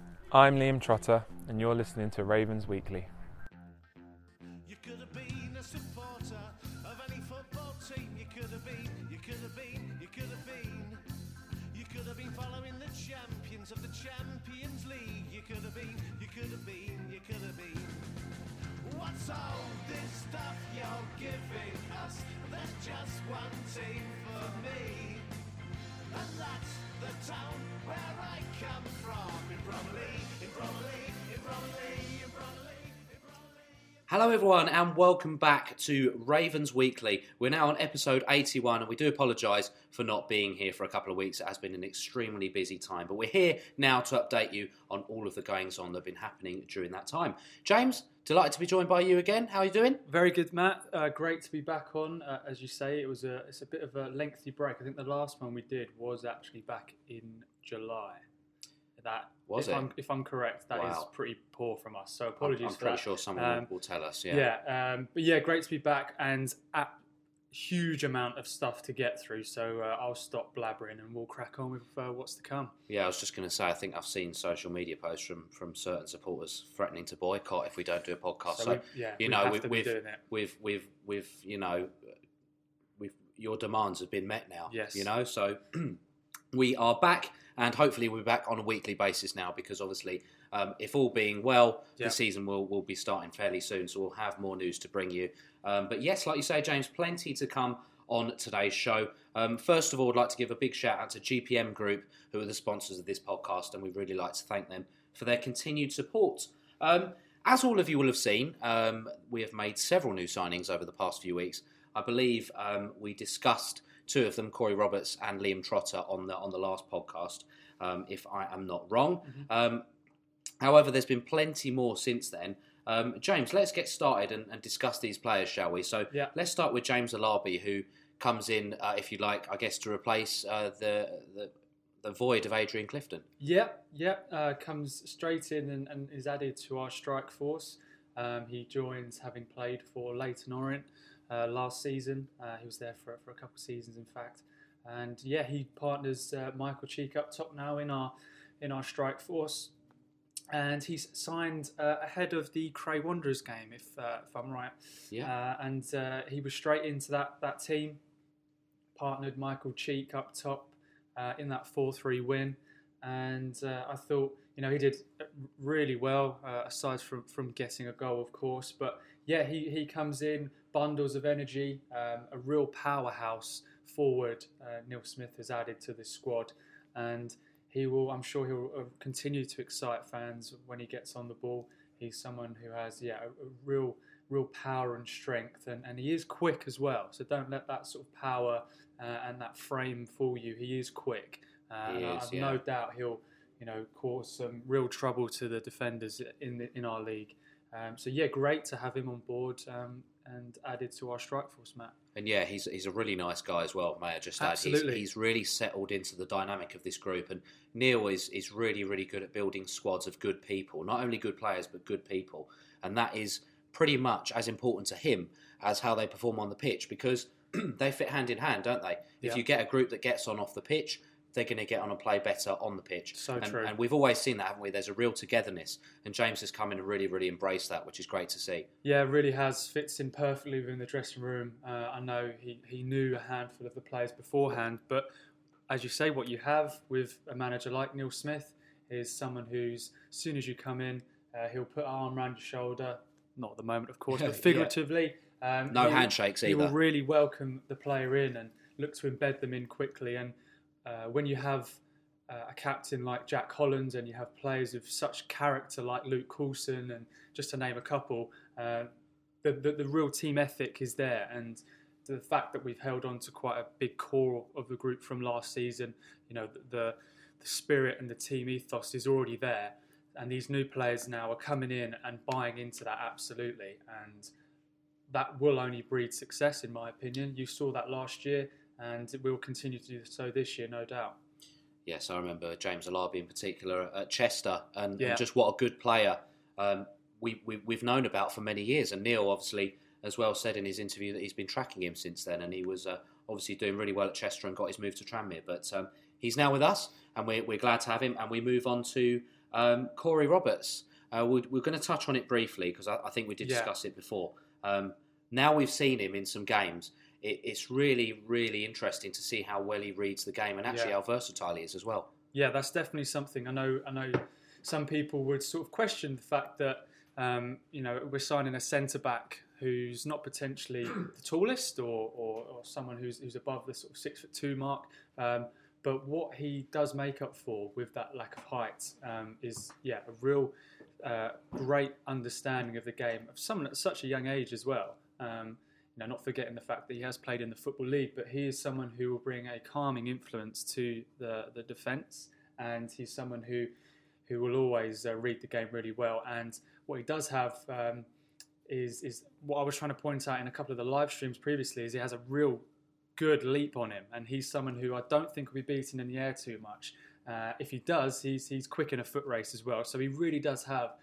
I'm Liam Trotter, and you're listening to Ravens Weekly. You could have been a supporter of any football team. You could have been, you could have been, you could have been. You could have been following the champions of the Champions League. You could have been, you could have been, you could have been. What's all this stuff you're giving us? There's just one team for me. And that's the town where I come from. In Bromley, in Bromley, in Bromley, in Bromley, in Bromley. Hello everyone and welcome back to Ravens Weekly. We're now on episode 81 and we do apologise for not being here for a couple of weeks. It has been an extremely busy time, but we're here now to update you on all of the goings on that have been happening during that time. James, delighted to be joined by you again. How are you doing? Very good, Matt. Great to be back on. As you say, it's a bit of a lengthy break. I think the last one we did was actually back in July. If I'm correct, that is pretty poor from us. So apologies for that. I'm pretty sure someone will tell us. But yeah, great to be back and a huge amount of stuff to get through. So I'll stop blabbering and we'll crack on with what's to come. Yeah, I was just going to say, I think I've seen social media posts from certain supporters threatening to boycott if we don't do a podcast. So your demands have been met now. Yes. So we are back. And hopefully we'll be back on a weekly basis now because obviously, if all being well, the season will be starting fairly soon. So we'll have more news to bring you. But yes, like you say, James, plenty to come on today's show. First of all, I'd like to give a big shout out to GPM Group, who are the sponsors of this podcast. And we'd really like to thank them for their continued support. As all of you will have seen, we have made several new signings over the past few weeks. I believe we discussed two of them, Corey Roberts and Liam Trotter, on the last podcast, if I am not wrong. Mm-hmm. However, there's been plenty more since then. James, let's get started and discuss these players, shall we? So let's start with James Alabi, who comes in, if you like, I guess, to replace the void of Adrian Clifton. Comes straight in and is added to our strike force. He joins having played for Leyton Orient last season. He was there for a couple of seasons, in fact. And he partners Michael Cheek up top now in our strike force. And he's signed ahead of the Cray Wanderers game, if I'm right. Yeah. And he was straight into that team. Partnered Michael Cheek up top in that 4-3 win. And I thought, he did really well, aside from getting a goal, of course. But he comes in, bundles of energy, a real powerhouse forward. Neil Smith has added to this squad, and I'm sure he'll continue to excite fans when he gets on the ball. He's someone who has a real power and strength, and he is quick as well. So don't let that sort of power and that frame fool you. He is quick. I've no doubt he'll cause some real trouble to the defenders in our league. Great to have him on board and added to our strike force, Matt. And he's a really nice guy as well, may I just add. Absolutely. He's really settled into the dynamic of this group. And Neil is really, really good at building squads of good people. Not only good players, but good people. And that is pretty much as important to him as how they perform on the pitch, because they fit hand in hand, don't they? If you get a group that gets on off the pitch, they're going to get on and play better on the pitch. True. And we've always seen that, haven't we? There's a real togetherness. And James has come in and really, really embraced that, which is great to see. Yeah, it really has. Fits in perfectly within the dressing room. I know he knew a handful of the players beforehand, but as you say, what you have with a manager like Neil Smith is someone who's, as soon as you come in, he'll put an arm around your shoulder. Not at the moment, of course, but figuratively. No handshakes either. He will really welcome the player in and look to embed them in quickly. And when you have a captain like Jack Holland and you have players of such character like Luke Coulson, and just to name a couple, the real team ethic is there. And the fact that we've held on to quite a big core of the group from last season, the spirit and the team ethos is already there. And these new players now are coming in and buying into that absolutely. And that will only breed success, in my opinion. You saw that last year, and it will continue to do so this year, no doubt. Yes, I remember James Alabi in particular at Chester, and just what a good player we've known about for many years. And Neil obviously as well said in his interview that he's been tracking him since then, and he was obviously doing really well at Chester and got his move to Tranmere. But he's now with us, and we're glad to have him. And we move on to Corey Roberts. We're going to touch on it briefly because I think we did discuss it before. Now we've seen him in some games. It's really, really interesting to see how well he reads the game and actually how versatile he is as well. Yeah, that's definitely something. I know some people would sort of question the fact that we're signing a centre back who's not potentially the tallest or someone who's above the sort of 6'2" mark. But what he does make up for with that lack of height is a real great understanding of the game of someone at such a young age as well. Not forgetting the fact that he has played in the Football League, but he is someone who will bring a calming influence to the defence, and he's someone who will always read the game really well. And what he does have is what I was trying to point out in a couple of the live streams previously, is he has a real good leap on him, and he's someone who I don't think will be beaten in the air too much. If he does, he's quick in a foot race as well. So he really does have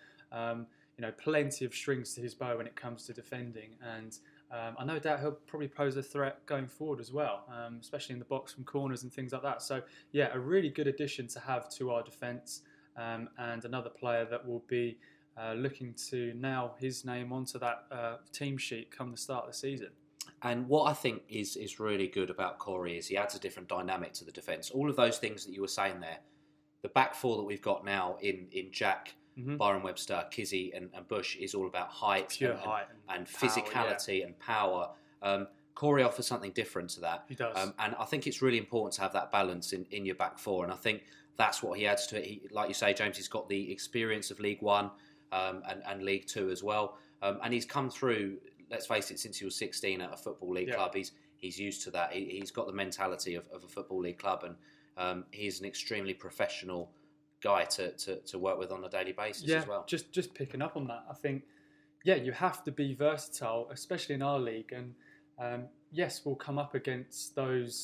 plenty of strings to his bow when it comes to defending, and I no doubt he'll probably pose a threat going forward as well, especially in the box from corners and things like that. So a really good addition to have to our defence, and another player that will be looking to nail his name onto that team sheet come the start of the season. And what I think is really good about Corey is he adds a different dynamic to the defence. All of those things that you were saying there, the back four that we've got now in Jack, Byron Webster, Kizzy and Bush is all about height and physicality and power. Corey offers something different to that. He does. And I think it's really important to have that balance in your back four. And I think that's what he adds to it. Like you say, James, he's got the experience of League One and League Two as well. And he's come through, let's face it, since he was 16 at a Football League club. He's used to that. He's got the mentality of a Football League club, and he's an extremely professional guy to work with on a daily basis as well. Just picking up on that, I think, you have to be versatile, especially in our league. And yes, we'll come up against those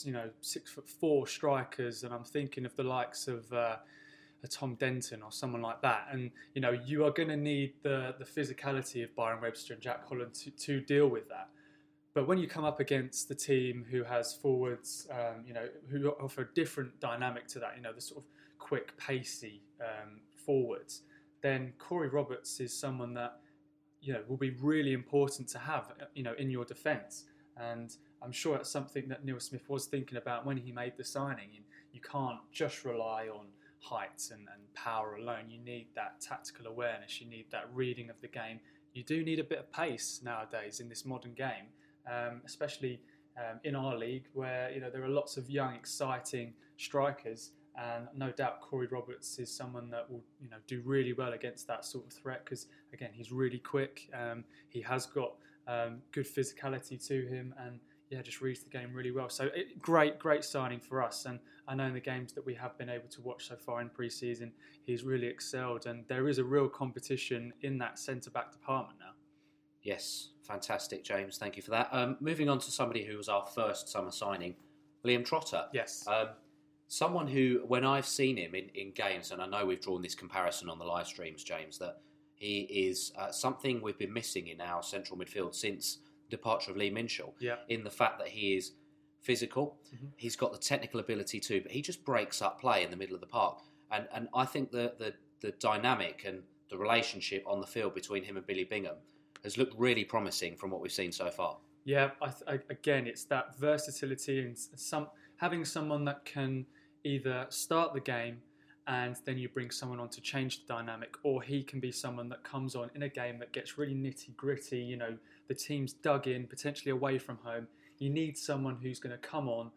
6'4" strikers, and I'm thinking of the likes of a Tom Denton or someone like that. And you are going to need the physicality of Byron Webster and Jack Holland to deal with that. But when you come up against the team who has forwards, who offer a different dynamic to that, the sort of quick, pacey forwards, then Corey Roberts is someone that will be really important to have in your defence. And I'm sure that's something that Neil Smith was thinking about when he made the signing. You can't just rely on height and power alone. You need that tactical awareness. You need that reading of the game. You do need a bit of pace nowadays in this modern game, especially in our league where there are lots of young, exciting strikers. And no doubt Corey Roberts is someone that will do really well against that sort of threat, because again, he's really quick. He has got good physicality to him, and just reads the game really well. So great signing for us. And I know in the games that we have been able to watch so far in pre-season, he's really excelled, and there is a real competition in that centre-back department now. Yes, fantastic, James. Thank you for that. Moving on to somebody who was our first summer signing, Liam Trotter. Yes. Someone who, when I've seen him in games, and I know we've drawn this comparison on the live streams, James, that he is something we've been missing in our central midfield since the departure of Lee Minshall, in the fact that he is physical, he's got the technical ability too, but he just breaks up play in the middle of the park. And I think the dynamic and the relationship on the field between him and Billy Bingham has looked really promising from what we've seen so far. Yeah, again, it's that versatility and having someone that can either start the game and then you bring someone on to change the dynamic, or he can be someone that comes on in a game that gets really nitty-gritty, the team's dug in, potentially away from home. You need someone who's going to come on,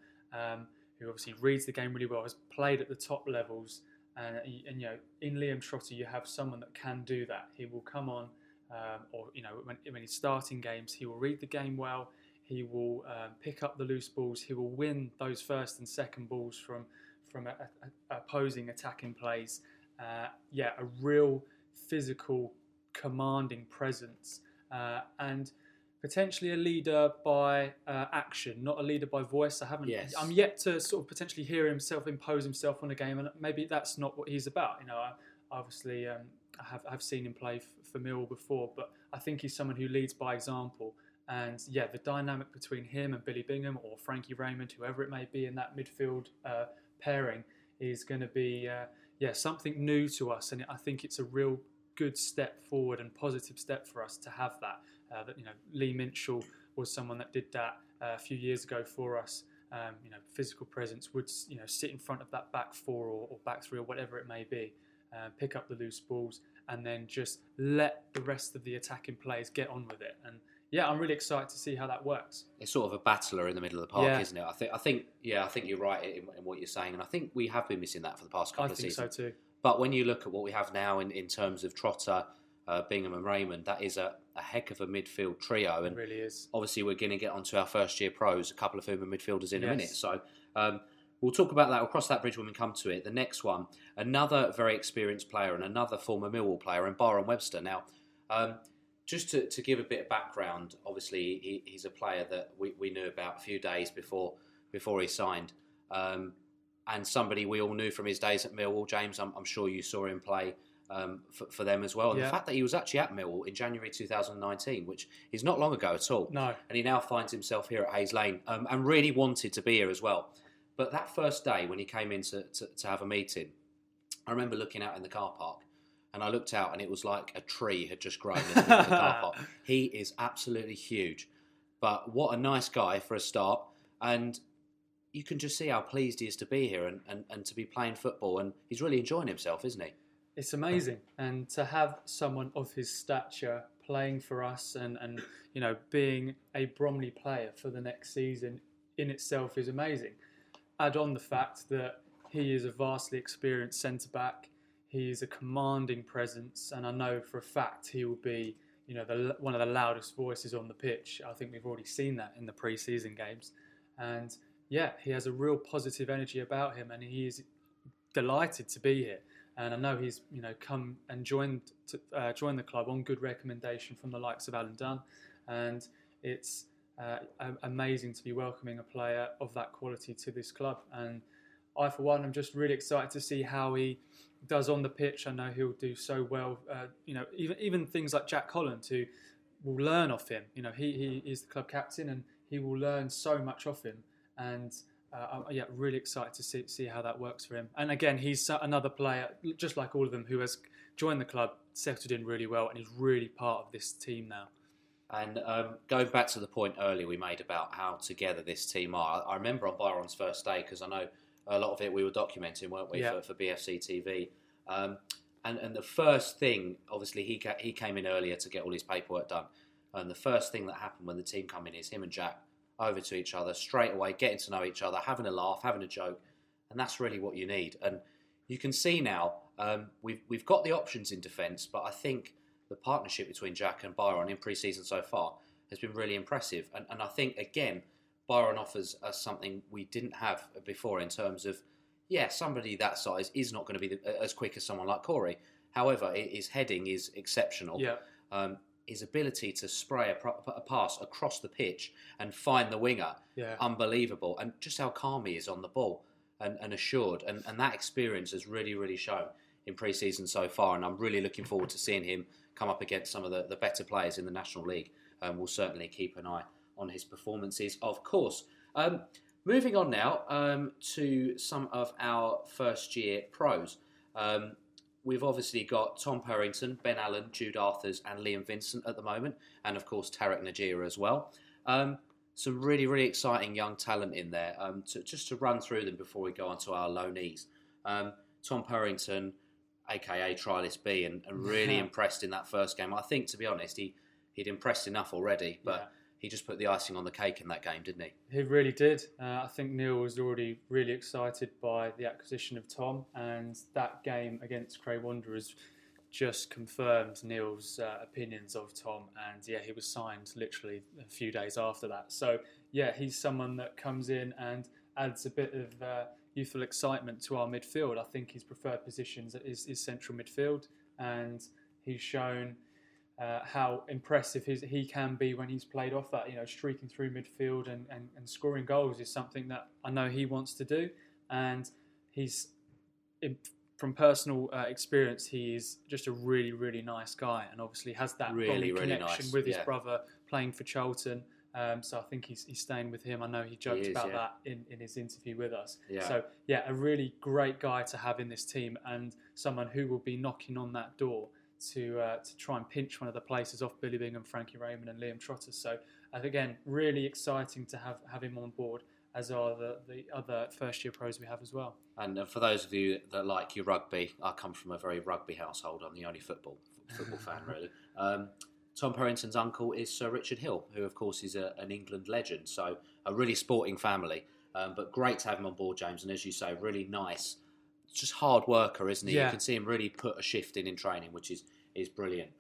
who obviously reads the game really well, has played at the top levels, and in Liam Trotter you have someone that can do that. He will come on, when he's starting games, he will read the game well. He will pick up the loose balls. He will win those first and second balls from opposing attacking plays. A real physical, commanding presence, and potentially a leader by action, not a leader by voice. I'm yet to sort of potentially hear himself impose himself on a game, and maybe that's not what he's about. Obviously, I have seen him play for Millwall before, but I think he's someone who leads by example. And the dynamic between him and Billy Bingham or Frankie Raymond, whoever it may be in that midfield pairing, is going to be something new to us, and I think it's a real good step forward and positive step for us to have that. Lee Minchell was someone that did that a few years ago for us. Physical presence would sit in front of that back four or back three or whatever it may be, pick up the loose balls, and then just let the rest of the attacking players get on with it. And I'm really excited to see how that works. It's sort of a battler in the middle of the park, isn't it? I think you're right in what you're saying, and I think we have been missing that for the past couple of seasons. I think so too. But when you look at what we have now in terms of Trotter, Bingham and Raymond, that is a heck of a midfield trio. And it really is. Obviously, we're going to get onto our first-year pros, a couple of whom are midfielders in a minute. So we'll talk about that. We'll cross that bridge when we come to it. The next one, another very experienced player and another former Millwall player, and Byron Webster. Now, just to give a bit of background, obviously he's a player that we knew about a few days before he signed, and somebody we all knew from his days at Millwall. James, I'm sure you saw him play for them as well. And the fact that he was actually at Millwall in January 2019, which is not long ago at all. No. And he now finds himself here at Hayes Lane, and really wanted to be here as well. But that first day when he came in to have a meeting, I remember looking out in the car park. And I looked out and it was like a tree had just grown in the car park. He is absolutely huge. But what a nice guy for a start. And you can just see how pleased he is to be here and to be playing football. And he's really enjoying himself, isn't he? It's amazing. And to have someone of his stature playing for us and being a Bromley player for the next season in itself is amazing. Add on the fact that he is a vastly experienced centre-back. He's a commanding presence, and I know for a fact he will be, one of the loudest voices on the pitch. I think we've already seen that in the pre-season games. And he has a real positive energy about him, and he is delighted to be here. And I know he's, come and joined the club on good recommendation from the likes of Alan Dunn, and it's amazing to be welcoming a player of that quality to this club. And I, for one, am just really excited to see how he does on the pitch. I know he'll do so well. Even things like Jack Holland, who will learn off him. He is the club captain, and he will learn so much off him. And I'm really excited to see how that works for him. And again, he's another player, just like all of them, who has joined the club, settled in really well, and is really part of this team now. And going back to the point earlier we made about how together this team are, I remember on Byron's first day, because I know a lot of it we were documenting, weren't we, for BFC TV. And the first thing, obviously, he came in earlier to get all his paperwork done. And the first thing that happened when the team come in is him and Jack over to each other straight away, getting to know each other, having a laugh, having a joke. And that's really what you need. And you can see now, we've got the options in defence, but I think the partnership between Jack and Byron in pre-season so far has been really impressive. And I think, again, Byron offers us something we didn't have before in terms of, somebody that size is not going to be as quick as someone like Corey. However, his heading is exceptional. Yeah. His ability to spray a pass across the pitch and find the winger, unbelievable. And just how calm he is on the ball and assured. And that experience has really, really shown in pre-season so far. And I'm really looking forward to seeing him come up against some of the better players in the National League. We'll certainly keep an eye on his performances, of course. Moving on now to some of our first-year pros. We've obviously got Tom Purrington, Ben Allen, Jude Arthurs and Liam Vincent at the moment, and of course Tarek Najir as well. Some really, really exciting young talent in there. Just to run through them before we go on to our loanees. Tom Purrington, aka Trialist B, and really impressed in that first game. I think, to be honest, he'd impressed enough already, but he just put the icing on the cake in that game, didn't he? He really did. I think Neil was already really excited by the acquisition of Tom, and that game against Cray Wanderers just confirmed Neil's opinions of Tom, and he was signed literally a few days after that. So he's someone that comes in and adds a bit of youthful excitement to our midfield. I think his preferred positions is central midfield, and he's shown how impressive he can be when he's played off that. Streaking through midfield and scoring goals is something that I know he wants to do, and he's from personal experience, he is just a really, really nice guy, and obviously has that really connection nice. with his brother playing for Charlton. So I think he's staying with him. I know he joked about that in his interview with us. Yeah. So yeah, a really great guy to have in this team, and someone who will be knocking on that door to try and pinch one of the places off Billy Bingham, Frankie Raymond and Liam Trotter. So again, really exciting to have him on board, as are the other first-year pros we have as well. And for those of you that like your rugby, I come from a very rugby household. I'm the only football fan, really. Tom Perrington's uncle is Sir Richard Hill, who, of course, is an England legend. So a really sporting family. But great to have him on board, James. And as you say, really nice. Just hard worker, isn't he? Yeah. You can see him really put a shift in training, which is brilliant.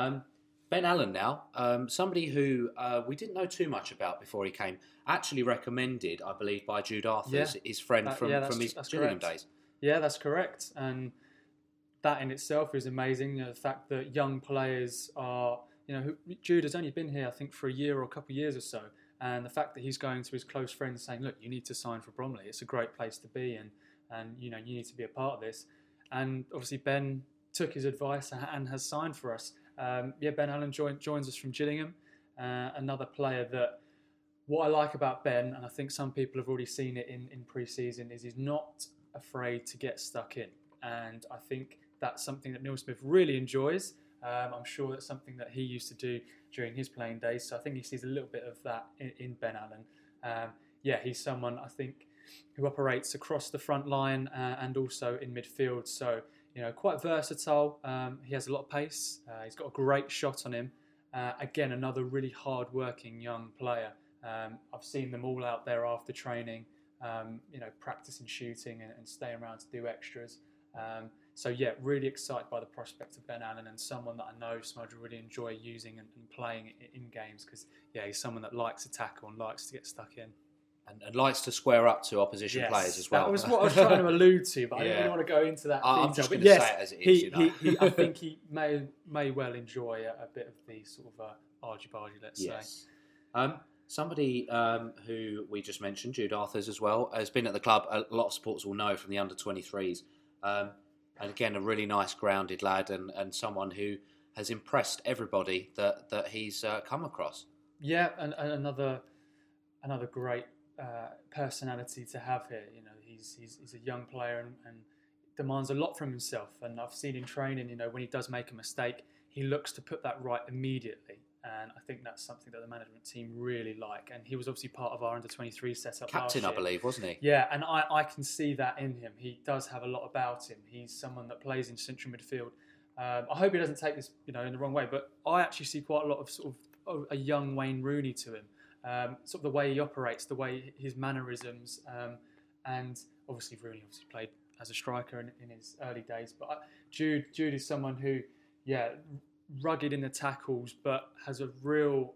Ben Allen now, somebody who we didn't know too much about before he came, actually recommended, I believe, by Jude Arthurs, his friend from his Gillingham days. Yeah, that's correct. And that in itself is amazing. The fact that young players are, Jude has only been here, I think, for a year or a couple of years or so. And the fact that he's going to his close friends saying, look, you need to sign for Bromley. It's a great place to be, and you need to be a part of this. And obviously Ben took his advice and has signed for us. Ben Allen joins us from Gillingham. Another player that, what I like about Ben, and I think some people have already seen it in pre-season, is he's not afraid to get stuck in. And I think that's something that Neil Smith really enjoys. I'm sure that's something that he used to do during his playing days. So I think he sees a little bit of that in Ben Allen. He's someone, I think, who operates across the front line and also in midfield. So, quite versatile. He has a lot of pace. He's got a great shot on him. Again, another really hard-working young player. I've seen them all out there after training, practicing shooting and staying around to do extras. Really excited by the prospect of Ben Allen, and someone that I know Smudge will really enjoy using and playing in games, because he's someone that likes to tackle and likes to get stuck in. And likes to square up to opposition players as well. That was what I was trying to allude to, but I didn't really want to go into that detail. I'm just going to say it as it is. I think he may well enjoy a bit of the sort of argy-bargy, let's say. Somebody who we just mentioned, Jude Arthurs as well, has been at the club. A lot of supporters will know from the under-23s. And again, a really nice, grounded lad, and someone who has impressed everybody that he's come across. Yeah, and another great personality to have here. He's a young player and demands a lot from himself. And I've seen in training, when he does make a mistake, he looks to put that right immediately. And I think that's something that the management team really like. And he was obviously part of our under-23 setup Captain, last year. I believe, wasn't he? Yeah, and I can see that in him. He does have a lot about him. He's someone that plays in central midfield. I hope he doesn't take this, in the wrong way, but I actually see quite a lot of sort of a young Wayne Rooney to him. Sort of the way he operates, the way his mannerisms, and obviously Rooney played as a striker in his early days. But Jude is someone who, rugged in the tackles, but has a real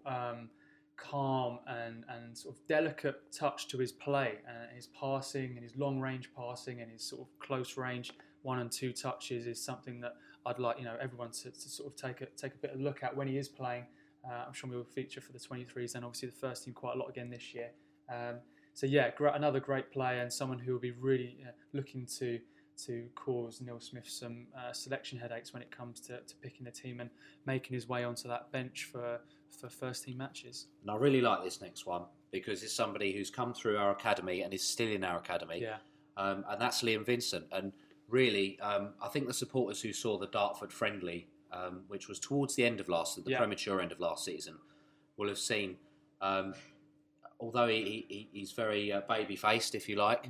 calm and sort of delicate touch to his play, and his passing and his long range passing and his sort of close range 1 and 2 touches is something that I'd like everyone to sort of take a bit of a look at when he is playing. I'm sure we will feature for the 23s and obviously the first team quite a lot again this year. Another great player and someone who will be really looking to cause Neil Smith some selection headaches when it comes to picking the team and making his way onto that bench for first team matches. And I really like this next one because it's somebody who's come through our academy and is still in our academy. Yeah. And that's Liam Vincent. And really, I think the supporters who saw the Dartford friendly, which was towards the end of premature end of last season, will have seen, although he's very baby-faced, if you like,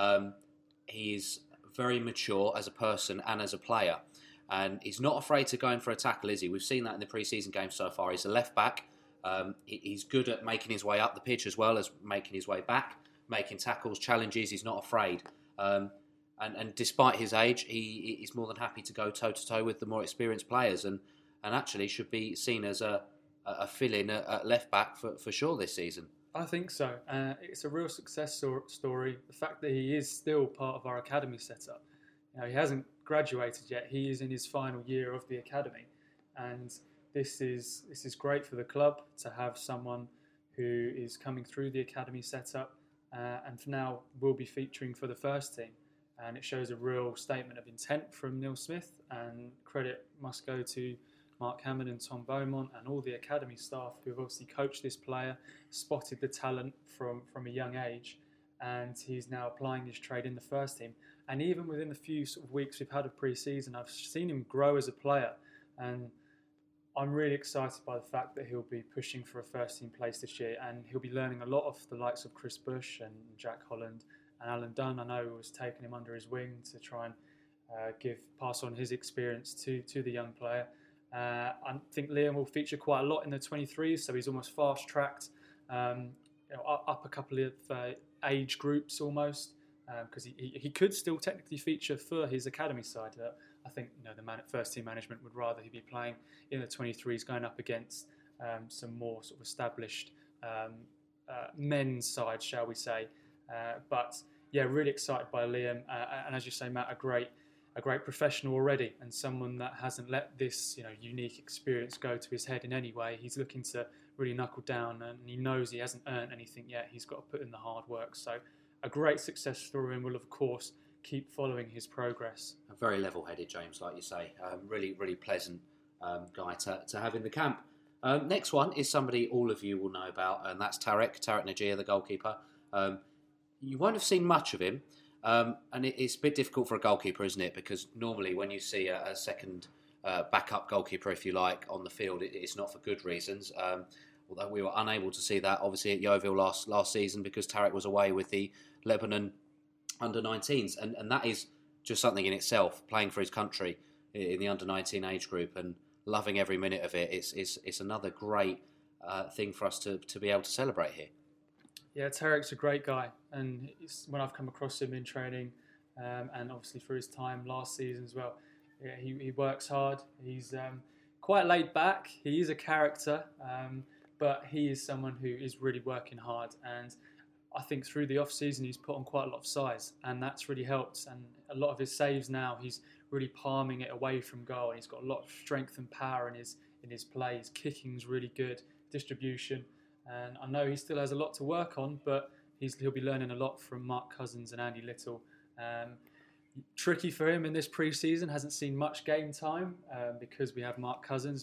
he is very mature as a person and as a player. And he's not afraid to go in for a tackle, is he? We've seen that in the pre-season games so far. He's a left-back. He's good at making his way up the pitch as well as making his way back, making tackles, challenges. He's not afraid. And despite his age, he's more than happy to go toe-to-toe with the more experienced players and actually should be seen as a fill-in at left-back for sure this season. I think so. It's a real success story. The fact that he is still part of our academy setup. He hasn't graduated yet. He is in his final year of the academy. And this is great for the club to have someone who is coming through the academy setup and now will be featuring for the first team. And it shows a real statement of intent from Neil Smith, and credit must go to Mark Hammond and Tom Beaumont and all the academy staff who have obviously coached this player, spotted the talent from a young age, and he's now applying his trade in the first team. And even within the few sort of weeks we've had of pre-season, I've seen him grow as a player, and I'm really excited by the fact that he'll be pushing for a first-team place this year, and he'll be learning a lot off the likes of Chris Bush and Jack Holland and Alan Dunn. I know was taking him under his wing to try and pass on his experience to the young player. I think Liam will feature quite a lot in the 23s, so he's almost fast-tracked up a couple of age groups almost, because he could still technically feature for his academy side. I think the first team management would rather he be playing in the 23s, going up against some more sort of established men's side, shall we say. But yeah, really excited by Liam, and as you say, Matt, a great professional already, and someone that hasn't let this unique experience go to his head in any way. He's looking to really knuckle down, and he knows he hasn't earned anything yet. He's got to put in the hard work. So a great success story, and we'll of course keep following his progress. A very level-headed James, like you say. Really, really pleasant guy to have in the camp. Next one is somebody all of you will know about, and that's Tarek Najir, the goalkeeper. You won't have seen much of him, and it's a bit difficult for a goalkeeper, isn't it? Because normally when you see a second backup goalkeeper, if you like, on the field, it's not for good reasons. Although we were unable to see that, obviously, at Yeovil last season because Tarek was away with the Lebanon under-19s. And that is just something in itself, playing for his country in the under-19 age group and loving every minute of it. It's another great thing for us to be able to celebrate here. Yeah, Tarek's a great guy, and when I've come across him in training, and obviously for his time last season as well, yeah, he works hard. He's quite laid back. He is a character, but he is someone who is really working hard. And I think through the off season he's put on quite a lot of size, and that's really helped. And a lot of his saves now, he's really palming it away from goal, and he's got a lot of strength and power in his play. His kicking's really good, distribution. And I know he still has a lot to work on, but he'll be learning a lot from Mark Cousins and Andy Little. Tricky for him in this pre-season, hasn't seen much game time because we have Mark Cousins.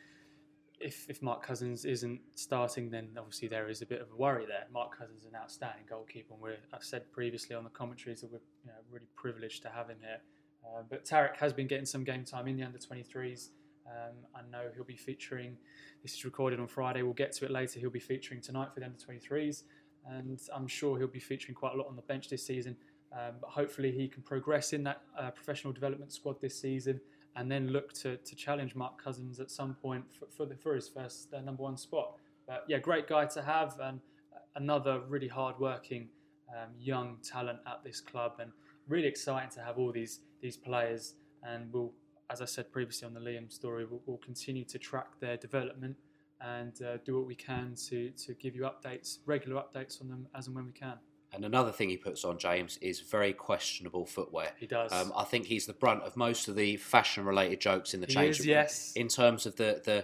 If Mark Cousins isn't starting, then obviously there is a bit of a worry there. Mark Cousins is an outstanding goalkeeper, and I've said previously on the commentaries that we're really privileged to have him here. But Tarek has been getting some game time in the under-23s. I know he'll be featuring, this is recorded on Friday, we'll get to it later, he'll be featuring tonight for the under-23s, and I'm sure he'll be featuring quite a lot on the bench this season, but hopefully he can progress in that professional development squad this season and then look to challenge Mark Cousins at some point for his first number one spot. But yeah, great guy to have, and another really hard-working young talent at this club, and really exciting to have all these players, and we'll, as I said previously on the Liam story, we'll continue to track their development and do what we can to give you updates, regular updates on them as and when we can. And another thing he puts on, James, is very questionable footwear. He does. I think he's the brunt of most of the fashion-related jokes in the change room. Yes. In terms of the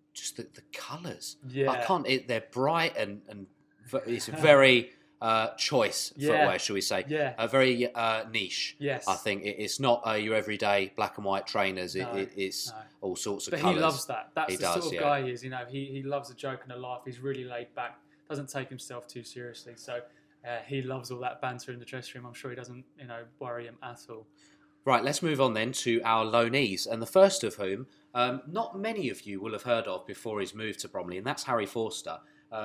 colours. Yeah. I can't. They're bright and it's very choice footwear, shall we say? Yeah. Very niche. Yes. I think it's not your everyday black and white trainers. No, it's all sorts of but colours. He loves that. That's he the does, sort of guy he is. He loves a joke and a laugh. He's really laid back. Doesn't take himself too seriously. So he loves all that banter in the dressing room. I'm sure he doesn't worry him at all. Right, let's move on then to our loanees, and the first of whom not many of you will have heard of before his move to Bromley, and that's Harry Forster.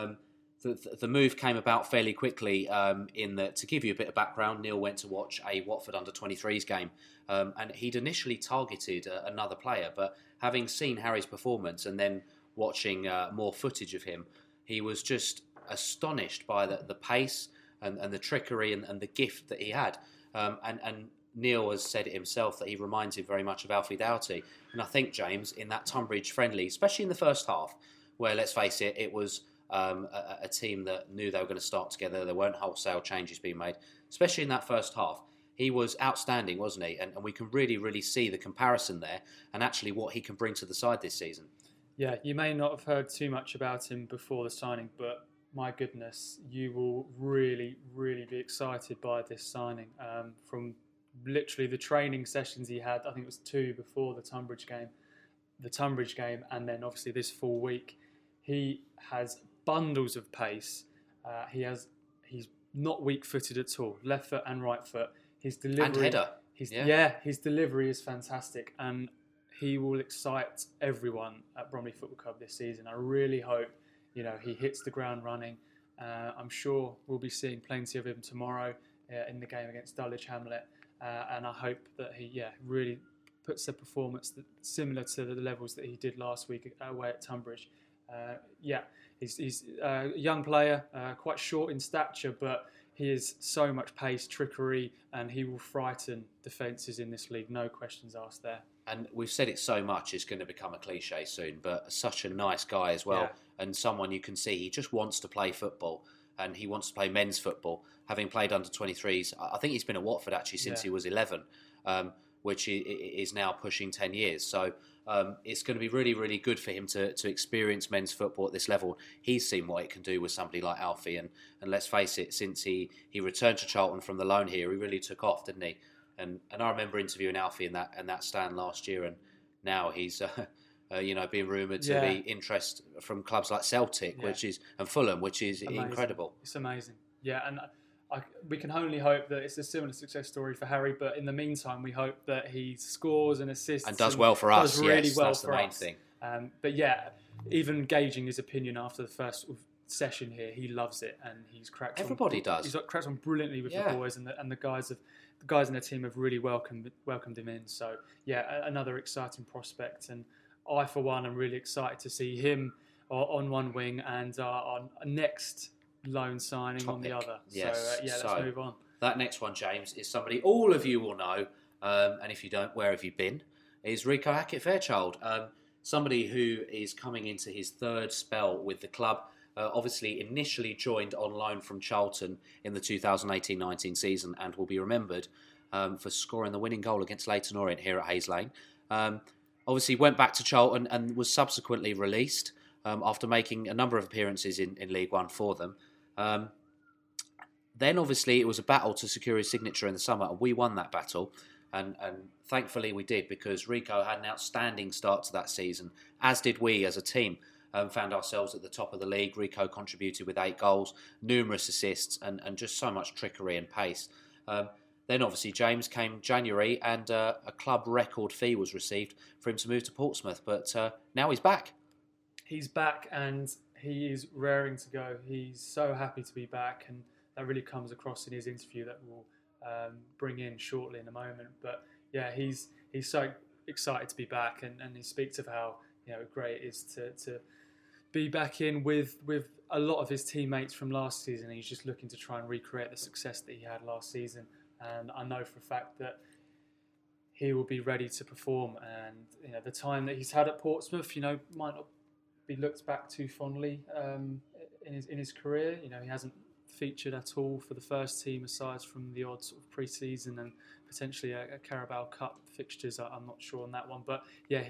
The move came about fairly quickly in that, to give you a bit of background, Neil went to watch a Watford under-23s game, and he'd initially targeted another player, but having seen Harry's performance and then watching more footage of him, he was just astonished by the pace and the trickery and the gift that he had. And Neil has said it himself that he reminds him very much of Alfie Doughty. And I think, James, in that Tunbridge friendly, especially in the first half, where, let's face it, it was a team that knew they were going to start together, there weren't wholesale changes being made, especially in that first half, he was outstanding, wasn't he? And we can really, really see the comparison there and actually what he can bring to the side this season. Yeah, you may not have heard too much about him before the signing, but my goodness, you will really, really be excited by this signing. From literally the training sessions he had, I think it was 2 before the Tunbridge game, the Tunbridge game, and then obviously this full week, he has bundles of pace. He's not weak-footed at all, left foot and right foot. His delivery And header. His delivery is fantastic, and he will excite everyone at Bromley Football Club this season. I really hope, he hits the ground running. I'm sure we'll be seeing plenty of him tomorrow in the game against Dulwich Hamlet, and I hope that he really puts a performance similar to the levels that he did last week away at Tunbridge. He's a young player, quite short in stature, but he has so much pace, trickery, and he will frighten defences in this league. No questions asked there. And we've said it so much, it's going to become a cliche soon, but such a nice guy as well, and someone you can see he just wants to play football, and he wants to play men's football, having played under 23s. I think he's been at Watford actually since he was 11, which is now pushing 10 years. So it's going to be really, really good for him to experience men's football at this level. He's seen what it can do with somebody like Alfie, and let's face it, since he returned to Charlton from the loan here, he really took off, didn't he? And I remember interviewing Alfie in that stand last year, and now he's being rumoured to be interest from clubs like Celtic, and Fulham, which is incredible. It's amazing. Yeah, and we can only hope that it's a similar success story for Harry. But in the meantime, we hope that he scores and assists and does well for us. Does really well that's for the main us. thing. But even gauging his opinion after the first session here, he loves it, and he's cracked. Everybody does. He's cracked on brilliantly with the boys, and the guys in the team have really welcomed him in. So another exciting prospect, and I for one am really excited to see him on one wing and our next loan signing on the other. Yes. Let's move on. That next one, James, is somebody all of you will know, and if you don't, where have you been? Is Rico Hackett-Fairchild, somebody who is coming into his third spell with the club. Obviously, initially joined on loan from Charlton in the 2018-19 season, and will be remembered for scoring the winning goal against Leyton Orient here at Hayes Lane. Obviously, went back to Charlton and was subsequently released after making a number of appearances in League One for them. Then, obviously, it was a battle to secure his signature in the summer, and we won that battle. And thankfully we did, because Rico had an outstanding start to that season, as did we as a team. Found ourselves at the top of the league. Rico contributed with 8 goals, numerous assists, and just so much trickery and pace. Then, obviously, James came January, and a club record fee was received for him to move to Portsmouth. But now he's back. He's back, and he is raring to go. He's so happy to be back, and that really comes across in his interview that we'll bring in shortly in a moment. But he's so excited to be back, and he speaks of how great it is to be back in with a lot of his teammates from last season. He's just looking to try and recreate the success that he had last season, and I know for a fact that he will be ready to perform. And the time that he's had at Portsmouth, might not be looked back too fondly in his career. He hasn't featured at all for the first team, aside from the odd sort of pre-season and potentially a Carabao Cup fixtures. I'm not sure on that one, but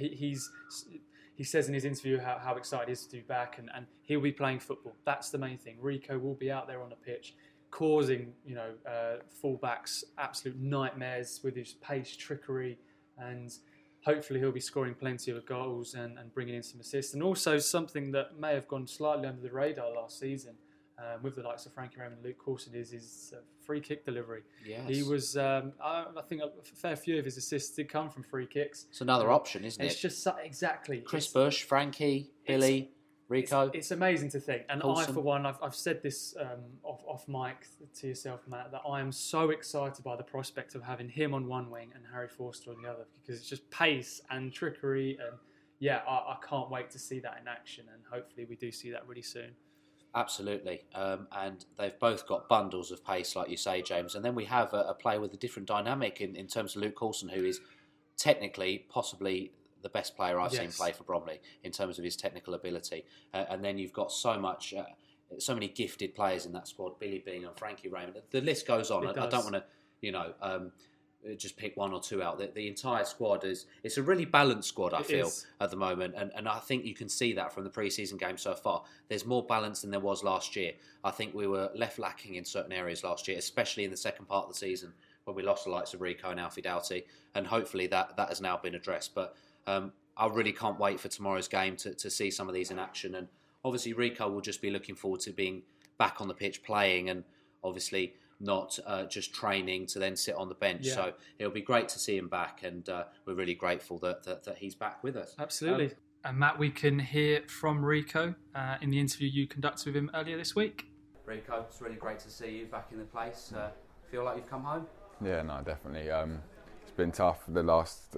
he says in his interview how excited he is to be back, and he'll be playing football. That's the main thing. Rico will be out there on the pitch, causing fullbacks absolute nightmares with his pace, trickery, and hopefully he'll be scoring plenty of goals and bringing in some assists. And also something that may have gone slightly under the radar last season, with the likes of Frankie Raymond and Luke Coulson, is his free kick delivery. Yes. He was, I think a fair few of his assists did come from free kicks. It's another option, isn't it? It's just exactly. Chris Bush, Frankie, Billy, Rico. It's amazing to think. And Coulson. I, for one, I've said this off mic to yourself, Matt, that I am so excited by the prospect of having him on one wing and Harry Forster on the other, because it's just pace and trickery. And I can't wait to see that in action. And hopefully we do see that really soon. Absolutely. And they've both got bundles of pace, like you say, James. And then we have a player with a different dynamic in terms of Luke Coulson, who is technically possibly the best player I've seen play for Bromley in terms of his technical ability. And then you've got so many gifted players in that squad, Billy Bean and Frankie Raymond. The list goes on. I don't want to, just pick one or two out. The entire squad it's a really balanced squad, I feel, at the moment. And I think you can see that from the pre-season game so far. There's more balance than there was last year. I think we were left lacking in certain areas last year, especially in the second part of the season when we lost the likes of Rico and Alfie Doughty. And hopefully that has now been addressed. But I really can't wait for tomorrow's game to see some of these in action. And obviously Rico will just be looking forward to being back on the pitch playing, and obviously not just training to then sit on the bench. Yeah. So it'll be great to see him back, and we're really grateful that he's back with us. Absolutely. And Matt, we can hear from Rico in the interview you conducted with him earlier this week. Rico, it's really great to see you back in the place. Feel like you've come home? Yeah, no, definitely. It's been tough the last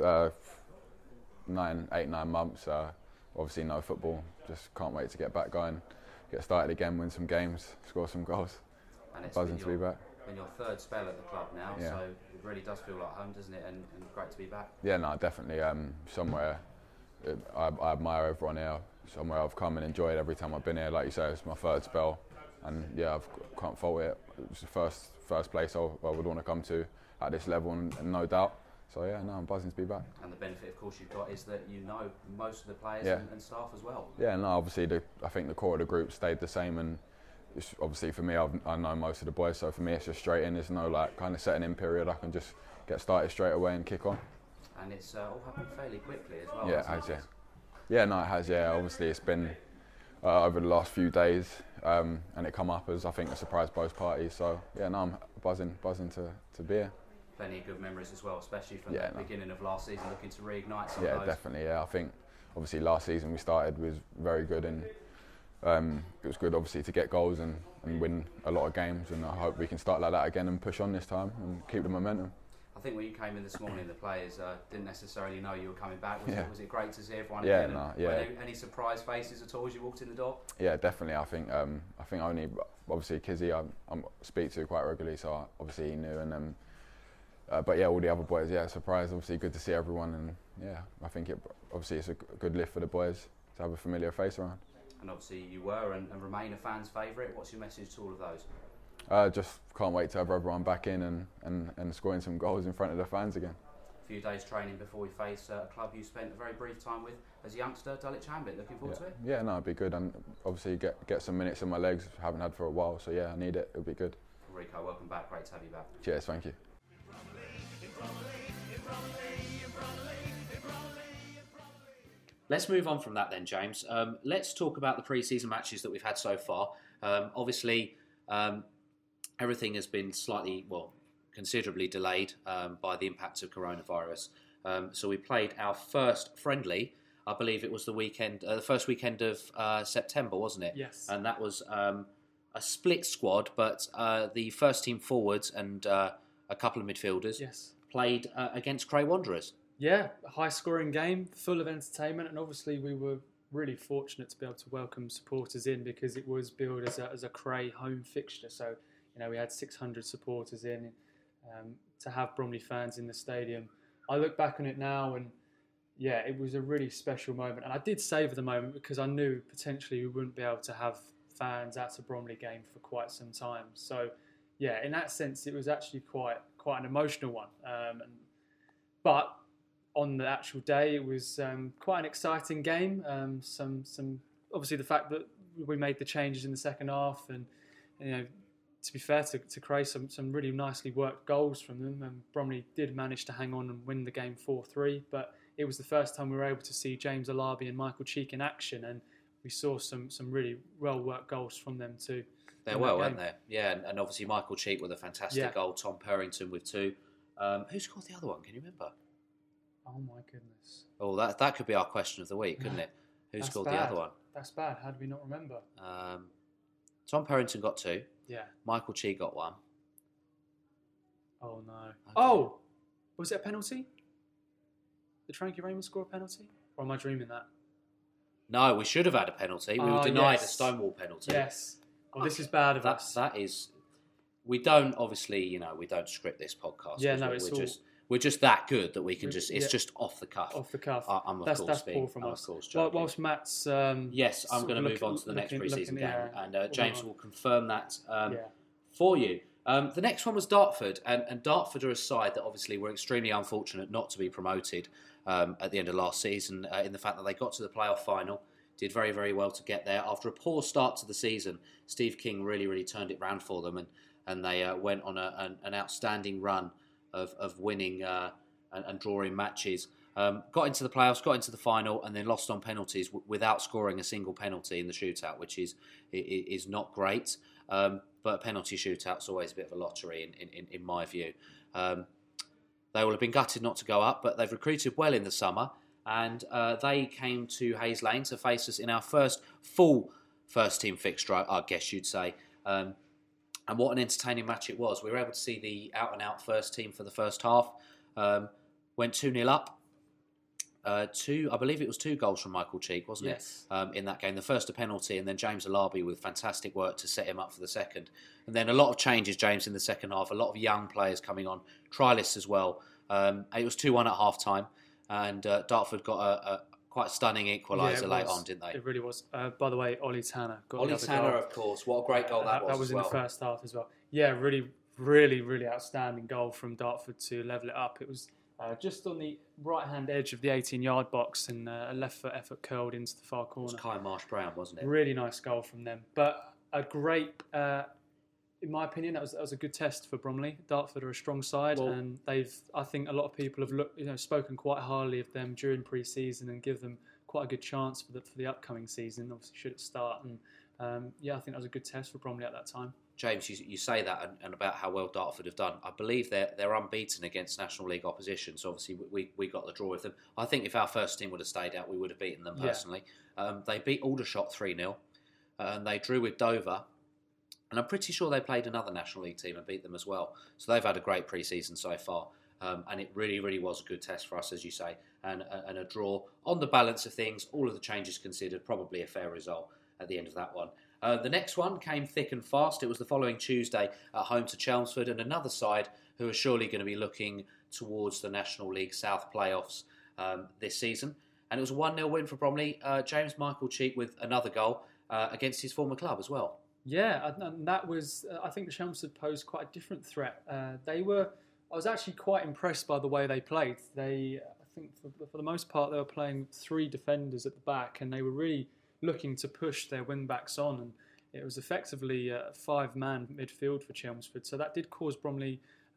8-9 months. Obviously no football. Just can't wait to get back going, get started again, win some games, score some goals. And it's Buzzing to be back. Been your third spell at the club now, Yeah. so it really does feel like home, doesn't it? And great to be back. Yeah, no, definitely. Somewhere I admire everyone here. Somewhere I've come and enjoyed every time I've been here. Like you say, it's my third spell, and yeah, I can't fault it. It's the first place I would want to come to at this level, and no doubt. So yeah, no, I'm buzzing to be back. And the benefit, of course, you've got is that you know most of the players Yeah. and staff as well. Yeah, no, obviously I think the core of the group stayed the same, and it's obviously for me, I know most of the boys, so for me it's just straight in. There's no like kind of setting in period. I can just get started straight away and kick on. And it's all happened fairly quickly as well. Yeah, it hasn't has, yeah. Yeah, no, it has, yeah. Obviously it's been over the last few days, and it come up as I think a surprise both parties. So yeah, no, I'm buzzing to be here. Plenty of good memories as well, especially from Yeah, the no. beginning of last season, looking to reignite some Yeah, of those. definitely. Yeah, I think obviously last season we started was very good, and it was good obviously to get goals and win a lot of games, and I hope we can start like that again and push on this time and keep the momentum. I think when you came in this morning, the players didn't necessarily know you were coming back. Yeah. Was it great to see everyone Yeah, again? no, And yeah. were there any surprise faces at all as you walked in the door? Yeah, definitely. I think only obviously Kizzy I speak to quite regularly, so obviously he knew, and but yeah, all the other boys, yeah, surprised. Obviously, good to see everyone, and yeah, I think obviously it's a good lift for the boys to have a familiar face around. And obviously you were and remain a fan's favourite. What's your message to all of those? Just can't wait to have everyone back in and scoring some goals in front of the fans again. A few days training before we face a club you spent a very brief time with as a youngster, Dulwich Hamlet. Looking forward to it? Yeah, no, it'd be good, and obviously get some minutes in my legs. Haven't had for a while, so yeah, I need it. It'll be good. Rico, welcome back. Great to have you back. Cheers, thank you. Let's move on from that then, James. Let's talk about the pre-season matches that we've had so far. Obviously, everything has been considerably delayed by the impact of coronavirus. So we played our first friendly. I believe it was the first weekend of September, wasn't it? Yes. And that was a split squad, but the first team forwards and a couple of midfielders Yes. played against Cray Wanderers. Yeah, a high-scoring game, full of entertainment, and obviously we were really fortunate to be able to welcome supporters in because it was billed as a Cray home fixture. So, we had 600 supporters in. To have Bromley fans in the stadium, I look back on it now, and yeah, it was a really special moment. And I did savour the moment because I knew potentially we wouldn't be able to have fans at a Bromley game for quite some time. So, yeah, in that sense, it was actually quite an emotional one. But on the actual day, it was quite an exciting game. Some obviously the fact that we made the changes in the second half, and to be fair to Cray, some really nicely worked goals from them. And Bromley did manage to hang on and win the game 4-3. But it was the first time we were able to see James Alabi and Michael Cheek in action, and we saw some really well worked goals from them too. They were, weren't they? Yeah, and obviously Michael Cheek with a fantastic goal, Tom Purrington with 2. Who scored the other one? Can you remember? Oh my goodness! Oh, that could be our question of the week, couldn't it? Who That's scored bad. the other one? That's bad. How do we not remember? Tom Purrington got 2. Yeah. Michael Cheek got 1. Oh no. Okay. Oh, was it a penalty? Did Frankie Raymond score a penalty? Or am I dreaming that? No, we should have had a penalty. We were denied yes. a Stonewall penalty. Yes. Well, this is bad of us. That is. We don't obviously, we don't script this podcast. Yeah, no, it's we're just that good that we can it's yeah. just off the cuff. Off the cuff. I'm that's being, poor from I'm us. of course joking. Whilst Matt's yes, I'm going to move on to the next pre-season game, and James will confirm that for you. The next one was Dartford, and Dartford are a side that obviously were extremely unfortunate not to be promoted at the end of last season, in the fact that they got to the playoff final, did very, very well to get there. After a poor start to the season, Steve King really, really turned it round for them, and they went on an outstanding run of winning and drawing matches. Got into the playoffs, got into the final, and then lost on penalties without scoring a single penalty in the shootout, which is not great. But a penalty shootout's always a bit of a lottery in my view. They will have been gutted not to go up, but they've recruited well in the summer, and they came to Hayes Lane to face us in our first full first-team fixture, I guess you'd say. And what an entertaining match it was. We were able to see the out-and-out first team for the first half. Went 2-0 up. I believe it was 2 goals from Michael Cheek, wasn't Yes. it? In that game, the first a penalty, and then James Alabi with fantastic work to set him up for the second. And then a lot of changes, James, in the second half. A lot of young players coming on, trialists as well. It was 2-1 at half time, and Dartford got a quite stunning equaliser late on, didn't they? It really was. By the way, Ollie Tanner got Ollie the other Tanner, goal. of course. What a great goal that was. That was as in well. the first half as well. Yeah, really, really, really outstanding goal from Dartford to level it up. It was just on the right-hand edge of the 18-yard box, and a left-foot effort curled into the far It corner. was Kai Marsh-Brown, wasn't it? Really nice goal from them. But a great, in my opinion, that was a good test for Bromley. Dartford are a strong side, Well, and I think a lot of people have spoken quite highly of them during pre-season and give them quite a good chance for the upcoming season. Obviously, should it start? And I think that was a good test for Bromley at that time. James, you say that and about how well Dartford have done. I believe they're unbeaten against National League opposition, so obviously we got the draw with them. I think if our first team would have stayed out, we would have beaten them personally. Yeah. They beat Aldershot 3-0, and they drew with Dover, and I'm pretty sure they played another National League team and beat them as well. So they've had a great pre-season so far, and it really, really was a good test for us, as you say, and a draw. On the balance of things, all of the changes considered, probably a fair result at the end of that one. The next one came thick and fast. It was the following Tuesday at home to Chelmsford, and another side who are surely going to be looking towards the National League South playoffs this season. And it was a 1-0 win for Bromley. James Michael Cheek with another goal against his former club as well. Yeah, and that was, I think Chelmsford posed quite a different threat. I was actually quite impressed by the way they played. I think for the most part, they were playing 3 defenders at the back, and they were really looking to push their wing-backs on, and it was effectively a 5-man midfield for Chelmsford. So that did cause Bromley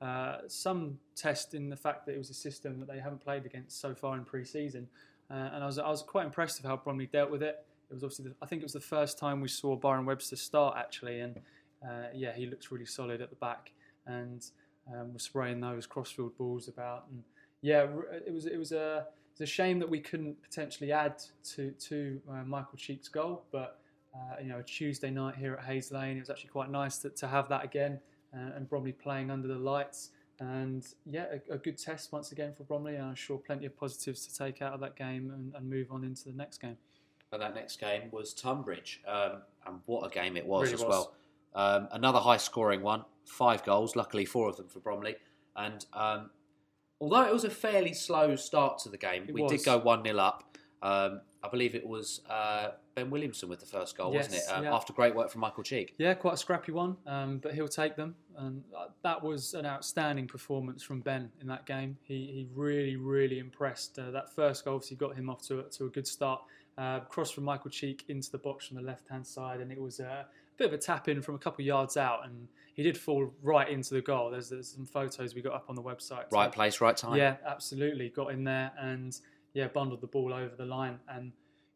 some test in the fact that it was a system that they haven't played against so far in pre-season. And I was quite impressed with how Bromley dealt with it. It was obviously, I think it was the first time we saw Byron Webster start actually, and he looked really solid at the back, and was spraying those crossfield balls about. And it was a shame that we couldn't potentially add to Michael Cheek's goal, but a Tuesday night here at Hayes Lane, it was actually quite nice to have that again, and Bromley playing under the lights. And a good test once again for Bromley, and I'm sure plenty of positives to take out of that game and move on into the next game. And that next game was Tunbridge, and what a game it was Really as was. well. Another high-scoring one, 5 goals, luckily 4 of them for Bromley. And although it was a fairly slow start to the game, we did go 1-0 up. I believe it was Ben Williamson with the first goal, wasn't it? After great work from Michael Cheek. Yeah, quite a scrappy one, but he'll take them. And that was an outstanding performance from Ben in that game. He really, really impressed. That first goal obviously got him off to a good start. Cross from Michael Cheek into the box from the left-hand side, and it was a bit of a tap-in from a couple of yards out, and he did fall right into the goal. There's some photos we got up on the website. Right place, right time. Yeah, absolutely. Got in there and bundled the ball over the line. And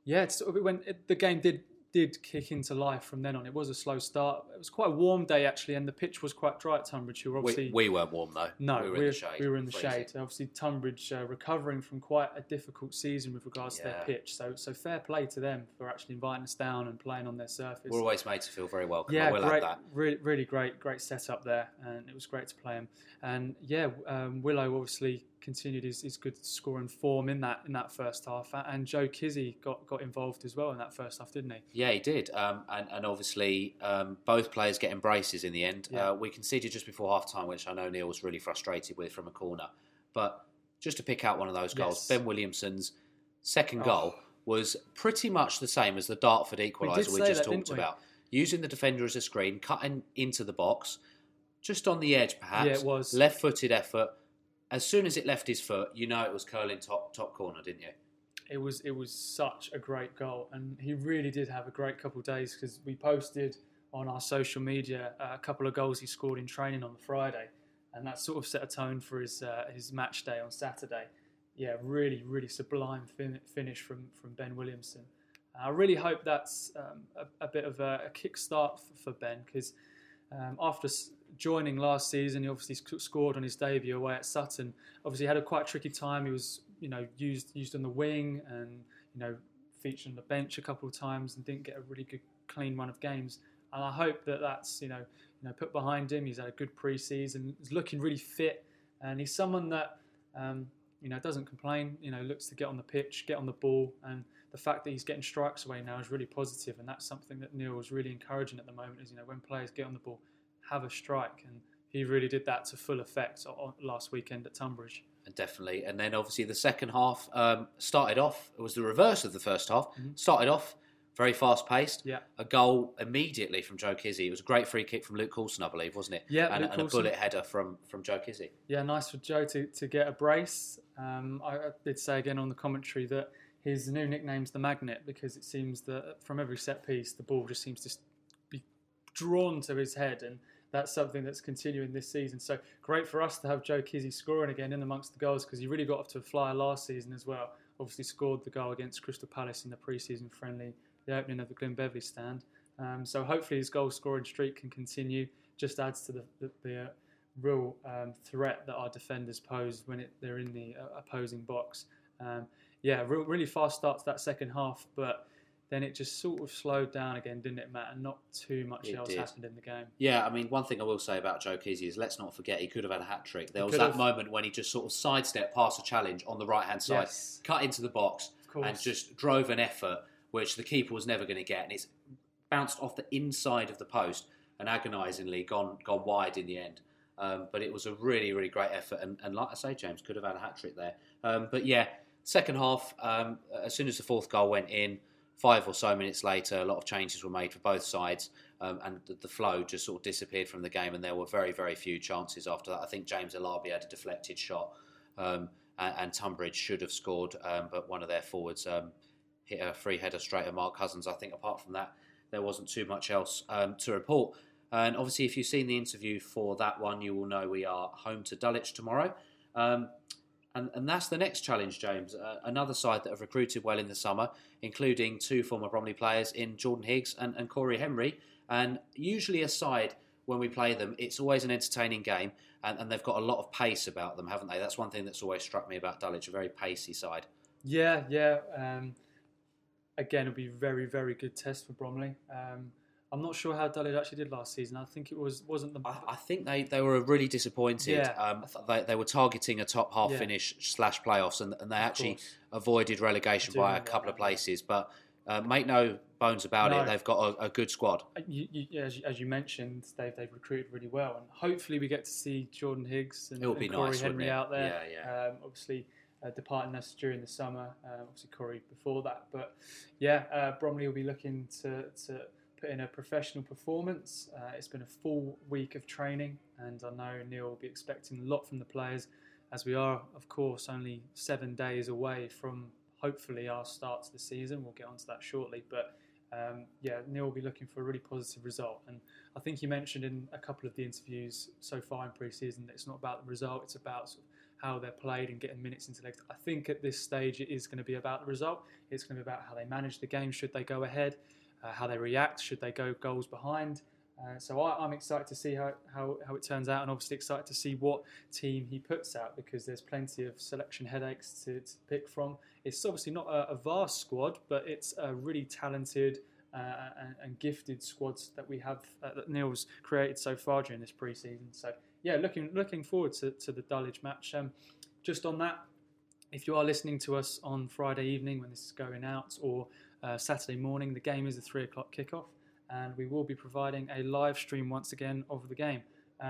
the game did kick into life from then on. It was a slow start. It was quite a warm day actually, and the pitch was quite dry at Tunbridge. Who were obviously we weren't warm though. No, we were in the shade. We were in the shade. Obviously, Tunbridge recovering from quite a difficult season with regards to their pitch. So fair play to them for actually inviting us down and playing on their surface. We're always made to feel very welcome. Yeah, I will great, add that. really great setup there, and it was great to play him. And Willow obviously continued his good scoring form in that first half, and Joe Kizzy got involved as well in that first half, didn't he? Yeah, he did. And obviously both players getting braces in the end. Yeah. We conceded just before half time, which I know Neil was really frustrated with from a corner. But just to pick out one of those goals, Yes. Ben Williamson's second goal was pretty much the same as the Dartford equaliser we just talked about. Using the defender as a screen, cutting into the box, just on the edge perhaps. Yeah, it was. Left-footed effort. As soon as it left his foot, you know it was curling top corner, didn't you? It was such a great goal, and he really did have a great couple of days, because we posted on our social media a couple of goals he scored in training on the Friday, and that sort of set a tone for his match day on Saturday. really, really sublime finish from Ben Williamson. I really hope that's a bit of a kickstart for Ben, because after joining last season, he obviously scored on his debut away at Sutton. Obviously, had a quite tricky time. He was, used on the wing and, featured on the bench a couple of times and didn't get a really good, clean run of games. And I hope that that's, put behind him. He's had a good pre-season. He's looking really fit, and he's someone that, doesn't complain. Looks to get on the pitch, get on the ball, and the fact that he's getting strikes away now is really positive, and that's something that Neil is really encouraging at the moment. Is when players get on the ball, have a strike, and he really did that to full effect last weekend at Tunbridge. Definitely. And then obviously the second half started off. It was the reverse of the first half. Mm-hmm. Started off very fast-paced. Yeah. A goal immediately from Joe Kizzy. It was a great free kick from Luke Coulson, I believe, wasn't it? Yeah, and a bullet header from Joe Kizzy. Yeah, nice for Joe to get a brace. I did say again on the commentary that his new nickname's the Magnet, because it seems that from every set piece, the ball just seems to be drawn to his head, and that's something that's continuing this season. So great for us to have Joe Kizzy scoring again in amongst the goals, because he really got off to a flyer last season as well. Obviously scored the goal against Crystal Palace in the pre-season friendly, the opening of the Glyn Beverley stand. So hopefully his goal scoring streak can continue. Just adds to the real threat that our defenders pose when they're in the opposing box. Really fast start to that second half, but then it just sort of slowed down again, didn't it, Matt? And not too much else happened in the game. Yeah, I mean, one thing I will say about Joe Kizzy is let's not forget he could have had a hat-trick. There was that moment when he just sort of sidestepped past a challenge on the right-hand side, cut into the box, and just drove an effort which the keeper was never going to get. And it's bounced off the inside of the post and agonisingly gone wide in the end. But it was a really, really great effort. And like I say, James could have had a hat-trick there. But yeah, second half, as soon as the fourth goal went in, 5 or so minutes later, a lot of changes were made for both sides, and the flow just sort of disappeared from the game, and there were very, very few chances after that. I think James Alabi had a deflected shot, and Tunbridge should have scored, but one of their forwards hit a free header straight at Mark Cousins. I think apart from that, there wasn't too much else to report. And obviously, if you've seen the interview for that one, you will know we are home to Dulwich tomorrow. And that's the next challenge, James. Another side that have recruited well in the summer, including 2 former Bromley players in Jordan Higgs and Corey Henry. And usually a side, when we play them, it's always an entertaining game. And they've got a lot of pace about them, haven't they? That's one thing that's always struck me about Dulwich, a very pacey side. Yeah. Again, it'll be a very, very good test for Bromley. I'm not sure how Dulwich actually did last season. I think it wasn't the... I think they were really disappointed. Yeah. They were targeting a top half finish / playoffs, and they actually avoided relegation by a couple of places. But make no bones about it, they've got a good squad. As you mentioned, they've recruited really well, and hopefully we get to see Jordan Higgs and Corey nice, Henry out there. Yeah. Obviously, departing us during the summer. Obviously, Corey before that. But Bromley will be looking to put in a professional performance. It's been a full week of training, and I know Neil will be expecting a lot from the players, as we are, of course, only 7 days away from hopefully our start to the season. We'll get onto that shortly, but Neil will be looking for a really positive result. And I think you mentioned in a couple of the interviews so far in pre-season that it's not about the result, it's about sort of how they're played and getting minutes into legs. I think at this stage it is going to be about the result. It's going to be about how they manage the game should they go ahead, how they react should they go goals behind. So I'm excited to see how it turns out, and obviously excited to see what team he puts out, because there's plenty of selection headaches to pick from. It's obviously not a vast squad, but it's a really talented and gifted squads that we have that Neil's created so far during this pre-season. So looking forward to the Dulwich match. Just on that, if you are listening to us on Friday evening when this is going out, or Saturday morning, the game is a 3 o'clock kickoff, and we will be providing a live stream once again of the game.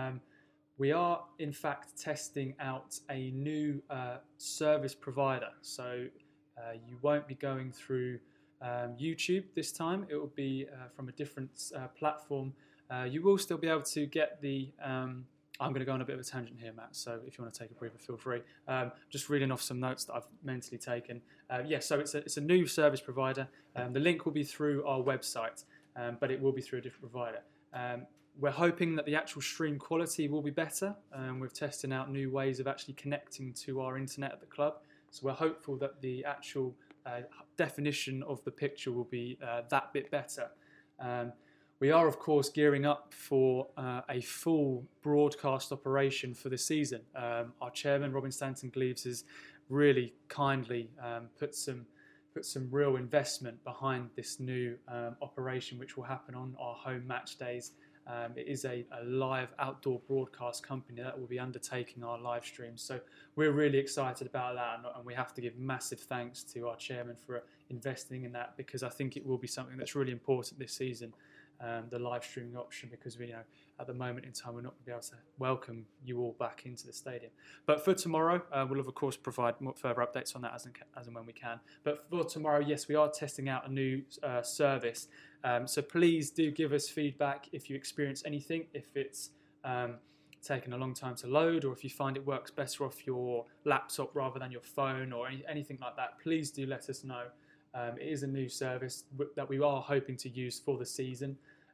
We are, in fact, testing out a new service provider. So you won't be going through YouTube this time. It will be from a different platform. You will still be able to get the... I'm going to go on a bit of a tangent here, Matt, so if you want to take a breather, feel free. Just reading off some notes that I've mentally taken. So it's a new service provider. The link will be through our website, but it will be through a different provider. We're hoping that the actual stream quality will be better. We're testing out new ways of actually connecting to our internet at the club. So we're hopeful that the actual definition of the picture will be that bit better. We are, of course, gearing up for a full broadcast operation for the season. Our chairman, Robin Stanton-Gleeves, has really kindly put some real investment behind this new operation, which will happen on our home match days. It is a live outdoor broadcast company that will be undertaking our live streams. So we're really excited about that, and we have to give massive thanks to our chairman for investing in that, because I think it will be something that's really important this season, the live streaming option, because we at the moment in time we're not going to be able to welcome you all back into the stadium. But for tomorrow, we'll of course provide further updates on that as and when we can. But for tomorrow, yes, we are testing out a new service. So please do give us feedback if you experience anything, if it's taken a long time to load, or if you find it works better off your laptop rather than your phone, or anything like that. Please do let us know. It is a new service that we are hoping to use for the season.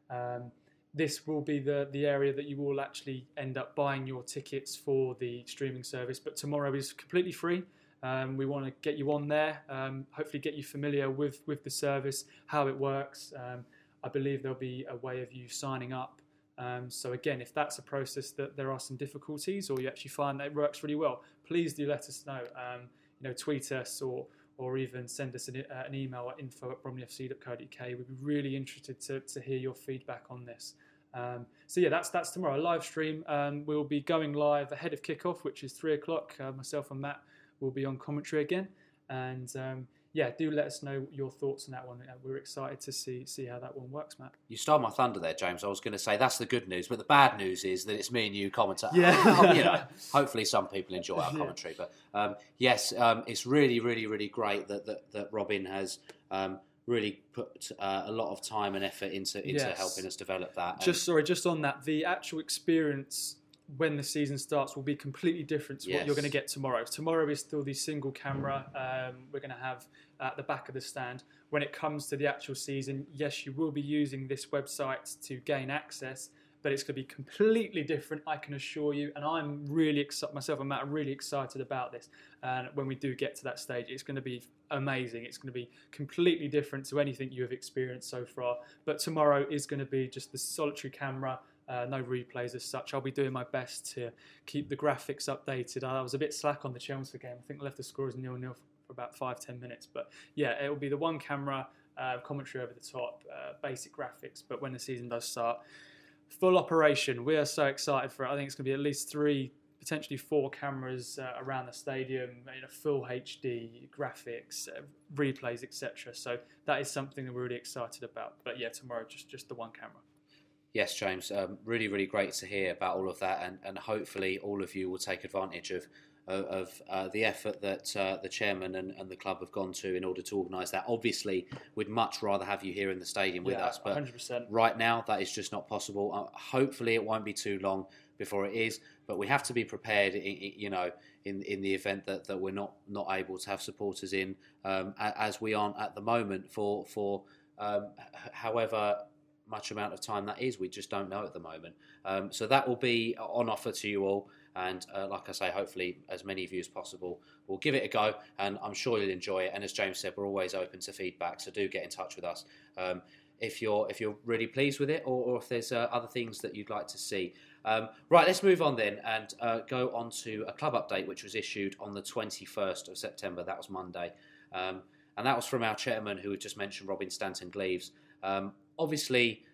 This will be the area that you will actually end up buying your tickets for the streaming service, but tomorrow is completely free. We want to get you on there, hopefully get you familiar with the service, how it works. I believe there'll be a way of you signing up. So again, if that's a process that there are some difficulties, or you actually find that it works really well, please do let us know. Tweet us or even send us an email at info@bromleyfc.co.uk. We'd be really interested to hear your feedback on this. So yeah, that's tomorrow. A live stream. We'll be going live ahead of kickoff, which is 3:00. Myself and Matt will be on commentary again. And do let us know your thoughts on that one. We're excited to see how that one works, Matt. You stole my thunder there, James. I was going to say that's the good news, but the bad news is that it's me and you commentate. Yeah. Hopefully some people enjoy our commentary. But yes, it's really, really, really great that Robin has really put a lot of time and effort into helping us develop that. Just on that, the actual experience when the season starts will be completely different to what you're going to get tomorrow. Tomorrow is still the single camera we're going to have at the back of the stand. When it comes to the actual season, yes, you will be using this website to gain access, but it's going to be completely different, I can assure you. And I'm really excited, myself and Matt are really excited about this. And when we do get to that stage, it's going to be amazing. It's going to be completely different to anything you have experienced so far. But tomorrow is going to be just the solitary camera, no replays as such. I'll be doing my best to keep the graphics updated. I was a bit slack on the Chelmsford game. I think I left the score as 0-0 for about 5-10 minutes. But yeah, it will be the one camera, commentary over the top, basic graphics. But when the season does start, full operation. We are so excited for it. I think it's going to be at least 3, potentially 4 cameras around the stadium, full HD graphics, replays, etc. So that is something that we're really excited about. But yeah, tomorrow just the one camera. Yes, James, really, really great to hear about all of that, and hopefully all of you will take advantage of the effort that the chairman and the club have gone to in order to organise that. Obviously, we'd much rather have you here in the stadium with us, but 100%. Right now that is just not possible. Hopefully it won't be too long before it is, but we have to be prepared, in the event that we're not able to have supporters in, as we aren't at the moment for however much amount of time that is. We just don't know at the moment. So that will be on offer to you all. And like I say, hopefully as many of you as possible will give it a go. And I'm sure you'll enjoy it. And as James said, we're always open to feedback. So do get in touch with us if you're really pleased with it, or if there's other things that you'd like to see. Right, let's move on then and go on to a club update, which was issued on the 21st of September. That was Monday. And that was from our chairman, who had just mentioned, Robin Stanton-Gleeves. Obviously,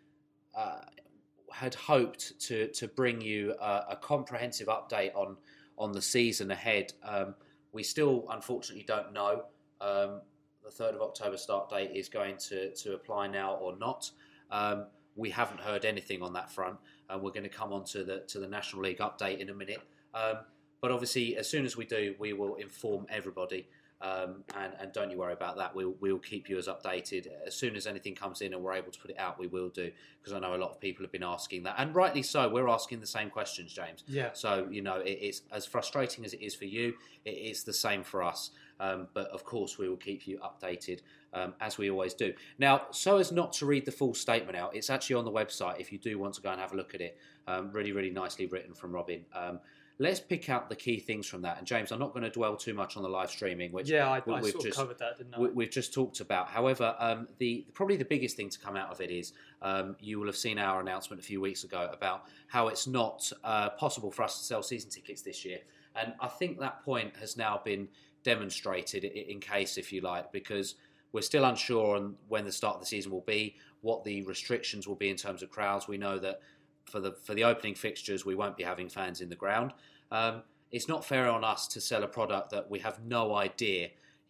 had hoped to bring you a comprehensive update on the season ahead. We still, unfortunately, don't know. The 3rd of October start date is going to apply now or not. We haven't heard anything on that front, and we're going to come on to the National League update in a minute. But obviously, as soon as we do, we will inform everybody. And don't you worry about that. We'll keep you as updated. As soon as anything comes in and we're able to put it out, we will do, because I know a lot of people have been asking that, and rightly so. We're asking the same questions, James. Yeah. So it's as frustrating as it is for you. It's the same for us. But of course, we will keep you updated as we always do. Now, so as not to read the full statement out, it's actually on the website if you do want to go and have a look at it. Really, really nicely written from Robin. let's pick out the key things from that. And James, I'm not going to dwell too much on the live streaming, which I we've sort of covered that, didn't I? We've just talked about. However, probably the biggest thing to come out of it is you will have seen our announcement a few weeks ago about how it's not possible for us to sell season tickets this year. And I think that point has now been demonstrated in case, if you like, because we're still unsure on when the start of the season will be, what the restrictions will be in terms of crowds. We know that for the opening fixtures, we won't be having fans in the ground. It's not fair on us to sell a product that we have no idea.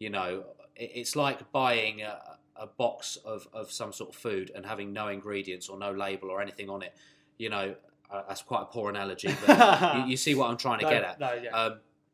It's like buying a box of some sort of food and having no ingredients or no label or anything on it. That's quite a poor analogy, but you see what I'm trying to get at. No, yeah.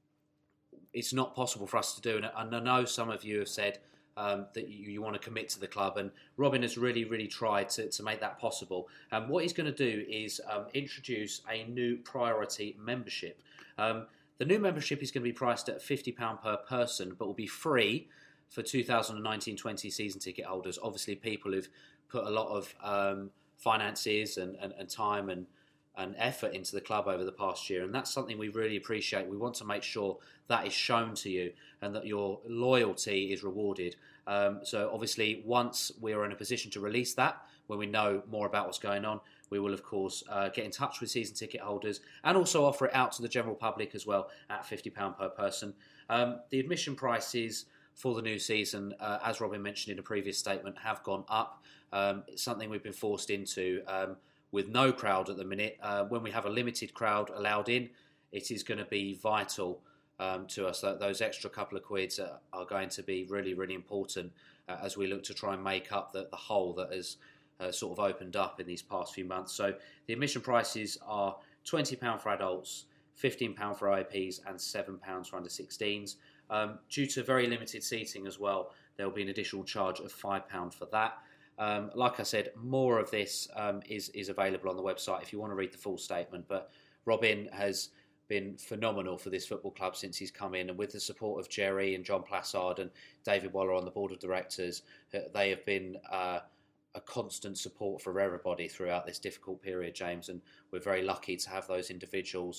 It's not possible for us to do, and I know some of you have said that you want to commit to the club, and Robin has really, really tried to make that possible. And what he's going to do is introduce a new priority membership. The new membership is going to be priced at £50 per person, but will be free for 2019-20 season ticket holders. Obviously, people who've put a lot of finances and time and effort into the club over the past year, and that's something we really appreciate. We want to make sure that is shown to you and that your loyalty is rewarded. So obviously, once we're in a position to release that, when we know more about what's going on, we will of course get in touch with season ticket holders and also offer it out to the general public as well at £50 per person. The admission prices for the new season, as Robin mentioned in a previous statement, have gone up. It's something we've been forced into with no crowd at the minute. When we have a limited crowd allowed in, it is going to be vital to us. Those extra couple of quids are going to be really, really important as we look to try and make up the hole that has sort of opened up in these past few months. So the admission prices are £20 for adults, £15 for IAPs and £7 for under 16s. Due to very limited seating as well, there will be an additional charge of £5 for that. Like I said, more of this is available on the website if you want to read the full statement. But Robin has been phenomenal for this football club since he's come in, and with the support of Jerry and John Plassard and David Waller on the board of directors, they have been a constant support for everybody throughout this difficult period, James, and we're very lucky to have those individuals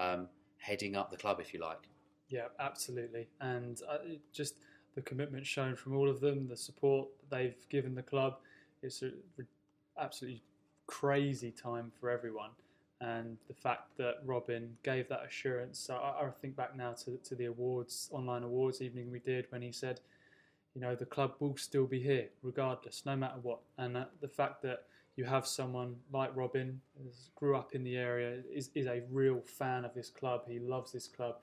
heading up the club, if you like. Yeah, absolutely. And just the commitment shown from all of them, the support they've given the club, it's an absolutely crazy time for everyone. And the fact that Robin gave that assurance, I think back now to the online awards evening we did, when he said, the club will still be here regardless, no matter what. And the fact that you have someone like Robin, who grew up in the area, is a real fan of this club. He loves this club.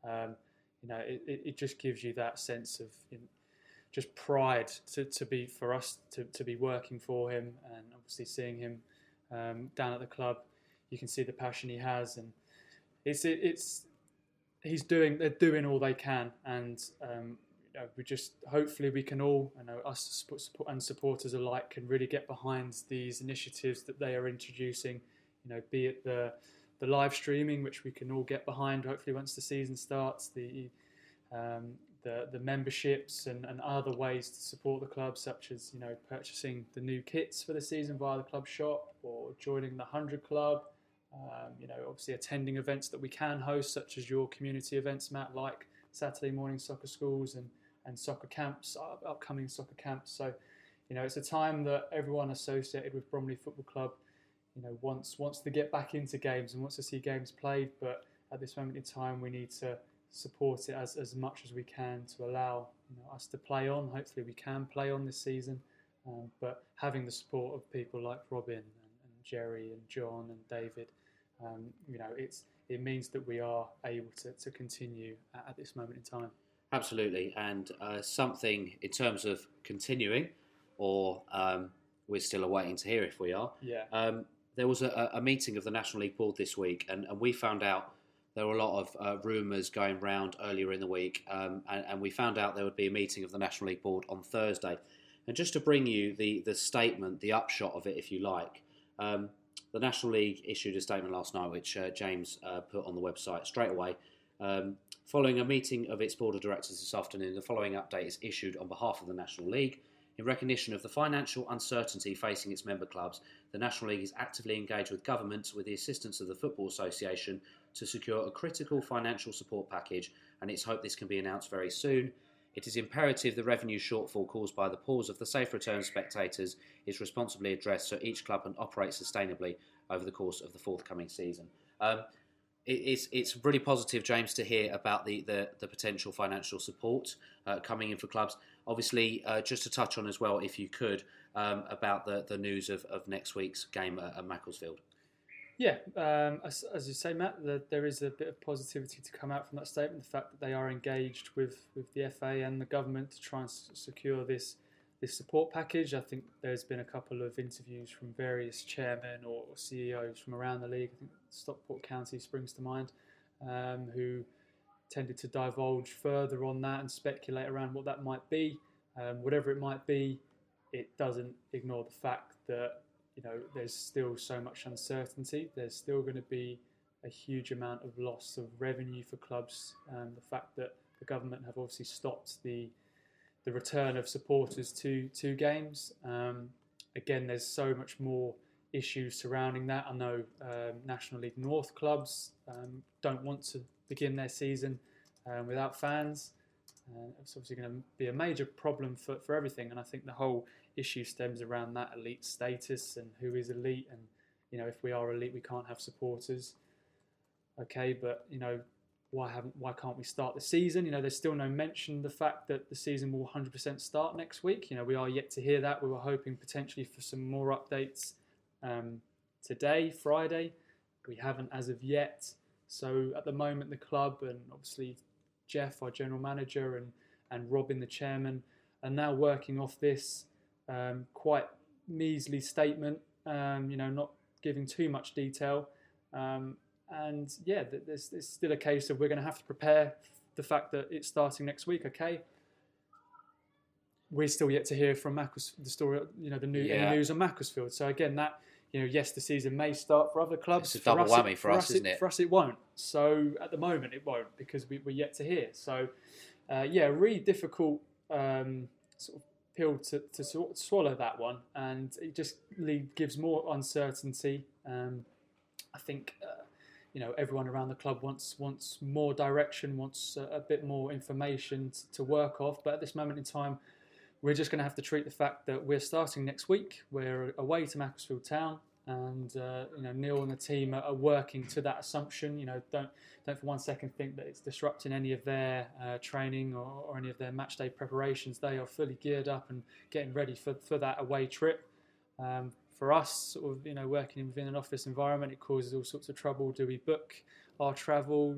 It just gives you that sense of just pride to be working for him, and obviously seeing him down at the club. You can see the passion he has, and they're doing all they can, and we just hopefully we can all, us support and supporters alike, can really get behind these initiatives that they are introducing. Be it the live streaming, which we can all get behind hopefully once the season starts, the memberships and other ways to support the club, such as purchasing the new kits for the season via the club shop, or joining the 100 Club. Obviously attending events that we can host, such as your community events, Matt, like Saturday morning soccer schools and soccer camps, upcoming soccer camps. So, it's a time that everyone associated with Bromley Football Club, wants to get back into games and wants to see games played. But at this moment in time, we need to support it as much as we can to allow us to play on. Hopefully we can play on this season. But having the support of people like Robin and Jerry and John and David, it means that we are able to continue at this moment in time. Absolutely, and something in terms of continuing, or we're still awaiting to hear if we are. Yeah. There was a meeting of the National League Board this week, and we found out there were a lot of rumours going round earlier in the week, and we found out there would be a meeting of the National League Board on Thursday. And just to bring you the statement, the upshot of it, if you like, the National League issued a statement last night, which James put on the website straight away. Following a meeting of its board of directors this afternoon, the following update is issued on behalf of the National League. In recognition of the financial uncertainty facing its member clubs, the National League is actively engaged with governments with the assistance of the Football Association to secure a critical financial support package, and it's hoped this can be announced very soon. It is imperative the revenue shortfall caused by the pause of the safe return spectators is responsibly addressed so each club can operate sustainably over the course of the forthcoming season. It's really positive, James, to hear about the potential financial support coming in for clubs. Obviously, just to touch on as well, if you could, about the news of next week's game at Macclesfield. Yeah, as you say, Matt, there is a bit of positivity to come out from that statement. The fact that they are engaged with the FA and the government to try and secure this support package. I think there's been a couple of interviews from various chairmen or CEOs from around the league. I think Stockport County springs to mind, who tended to divulge further on that and speculate around what that might be. Whatever it might be, it doesn't ignore the fact that there's still so much uncertainty. There's still going to be a huge amount of loss of revenue for clubs. The fact that the government have obviously stopped the return of supporters to games. Again, there's so much more issues surrounding that. I know National League North clubs don't want to begin their season without fans. It's obviously going to be a major problem for everything, and I think the whole issue stems around that elite status and who is elite, and if we are elite we can't have supporters. Okay, but why can't we start the season? There's still no mention of the fact that the season will 100% start next week. We are yet to hear that. We were hoping potentially for some more updates today, Friday. We haven't as of yet. So at the moment the club, and obviously Jeff, our general manager, and Robin, the chairman, are now working off this quite measly statement, not giving too much detail. And yeah, there's still a case of we're going to have to prepare the fact that it's starting next week, okay? We're still yet to hear from Macclesfield, the story, any news on Macclesfield. So again, that, yes, the season may start for other clubs. It's a double whammy for us, isn't it? For us, it won't. So at the moment, it won't, because we're yet to hear. So, really difficult sort of pill to swallow, that one. And it just gives more uncertainty. I think, everyone around the club wants more direction, wants a bit more information to work off. But at this moment in time, we're just going to have to treat the fact that we're starting next week. We're away to Macclesfield Town, and Neil and the team are working to that assumption. Don't for one second think that it's disrupting any of their training or any of their match day preparations. They are fully geared up and getting ready for that away trip. For us, sort of, working within an office environment, it causes all sorts of trouble. Do we book our travel?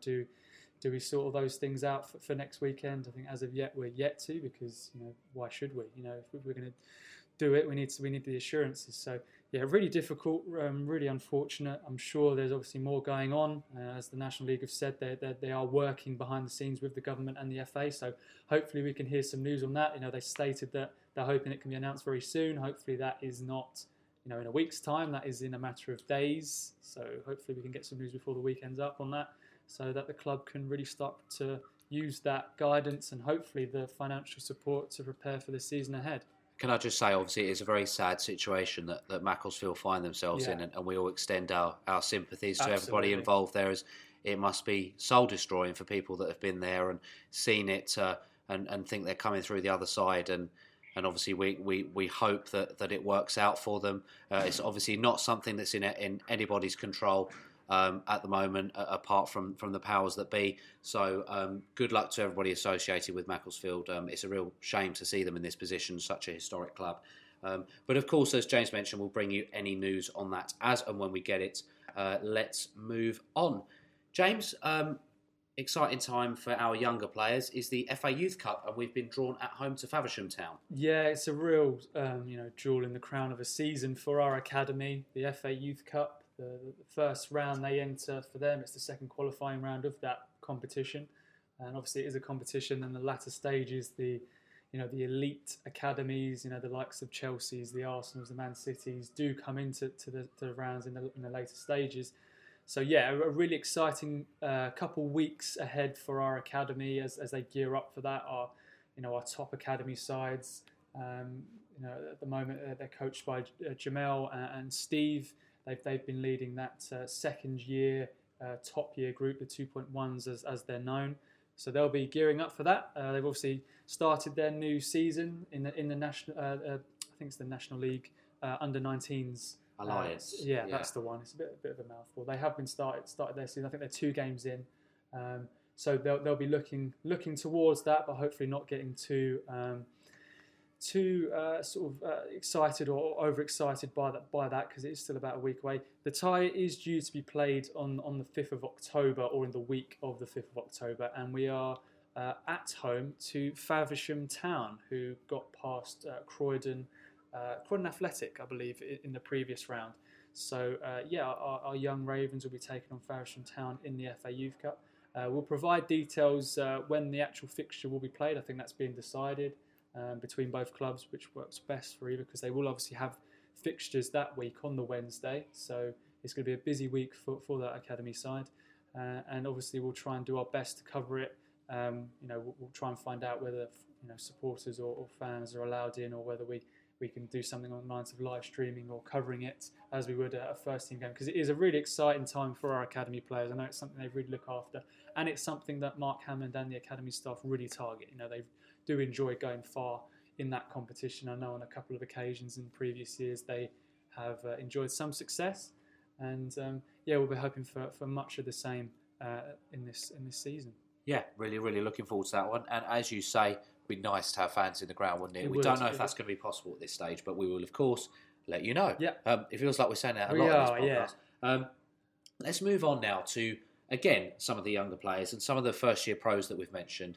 Do we sort all those things out for next weekend? I think as of yet we're yet to, because why should we? If we're going to do it, we need the assurances. So yeah, really difficult, really unfortunate. I'm sure there's obviously more going on. As the National League have said, they are working behind the scenes with the government and the FA. So hopefully we can hear some news on that. They stated that they're hoping it can be announced very soon. Hopefully that is not in a week's time. That is in a matter of days. So hopefully we can get some news before the weekend's up on that, so that the club can really start to use that guidance and hopefully the financial support to prepare for the season ahead. Can I just say, obviously, it is a very sad situation that Macclesfield find themselves in, and we all extend our sympathies to everybody involved there, as it must be soul-destroying for people that have been there and seen it and think they're coming through the other side. And obviously, we hope that it works out for them. It's obviously not something that's in anybody's control at the moment, apart from the powers that be. So good luck to everybody associated with Macclesfield. It's a real shame to see them in this position, such a historic club. But of course, as James mentioned, we'll bring you any news on that as and when we get it. Let's move on. James, exciting time for our younger players is the FA Youth Cup, and we've been drawn at home to Faversham Town. Yeah, it's a real jewel in the crown of a season for our academy, the FA Youth Cup. The first round they enter, for them it's the second qualifying round of that competition, and obviously it is a competition. And the latter stages, the elite academies, the likes of Chelsea's, the Arsenals, the Man Cities, do come into the rounds in the later stages. So yeah, a really exciting couple weeks ahead for our academy as they gear up for that. Our top academy sides, at the moment they're coached by Jamel and Steve. They've been leading that second year top year group, the 2.1s as they're known. So they'll be gearing up for that. They've obviously started their new season in the national. I think it's the National League under-19s Alliance. Yeah, that's the one. It's a bit of a mouthful. They have been started their season. I think they're 2 games in. So they'll be looking towards that, but hopefully not getting too excited or overexcited by that because it is still about a week away. The tie is due to be played on the 5th of October or in the week of the 5th of October, and we are at home to Faversham Town, who got past Croydon Athletic, I believe, in the previous round. So our young Ravens will be taking on Faversham Town in the FA Youth Cup. We'll provide details when the actual fixture will be played. I think that's being decided between both clubs, which works best for either, because they will obviously have fixtures that week on the Wednesday. So it's going to be a busy week for that academy side. And obviously we'll try and do our best to cover it. We'll try and find out whether supporters or fans are allowed in, or whether we can do something on the lines of live streaming or covering it as we would a first team game, because it is a really exciting time for our academy players. I know it's something they really look after, and it's something that Mark Hammond and the academy staff really target. They do enjoy going far in that competition. I know on a couple of occasions in previous years they have enjoyed some success, and we'll be hoping for much of the same in this season. Yeah, really, really looking forward to that one. And as you say, it'd be nice to have fans in the ground, wouldn't it? We don't know if that's going to be possible at this stage, but we will, of course, let you know. Yeah. It feels like we're saying that a lot on this podcast. Yeah. Let's move on now to, again, some of the younger players and some of the first-year pros that we've mentioned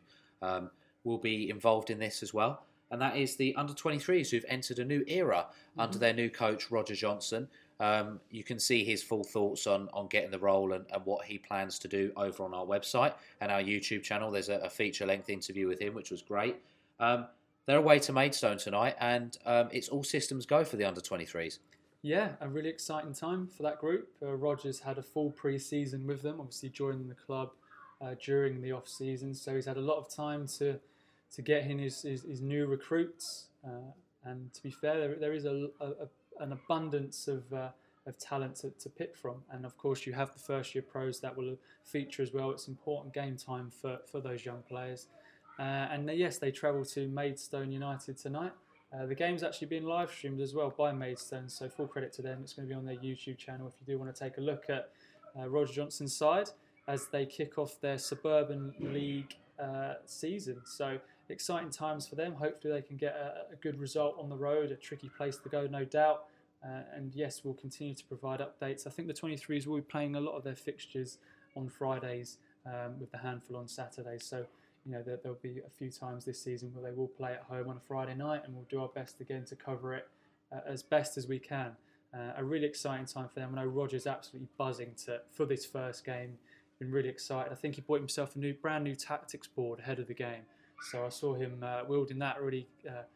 will be involved in this as well. And that is the under-23s who've entered a new era under their new coach, Roger Johnson. You can see his full thoughts on getting the role and what he plans to do over on our website and our YouTube channel. There's a feature-length interview with him, which was great. They're away to Maidstone tonight, and it's all systems go for the under-23s. Yeah, a really exciting time for that group. Roger's had a full pre-season with them, obviously joining the club during the off-season, so he's had a lot of time to get in his new recruits. And to be fair, there is an abundance of talent to pick from, and of course you have the first year pros that will feature as well. It's important game time for those young players, and yes, they travel to Maidstone United tonight. The game's actually being live streamed as well by Maidstone, so full credit to them. It's going to be on their YouTube channel if you do want to take a look at Roger Johnson's side as they kick off their Suburban League season. So exciting times for them. Hopefully they can get a good result on the road, a tricky place to go, no doubt. And yes, we'll continue to provide updates. I think the 23s will be playing a lot of their fixtures on Fridays with the handful on Saturdays. So, there'll be a few times this season where they will play at home on a Friday night, and we'll do our best again to cover it as best as we can. A really exciting time for them. I know Roger's absolutely buzzing for this first game. Been really excited. I think he bought himself a brand new tactics board ahead of the game. So I saw him wielding that really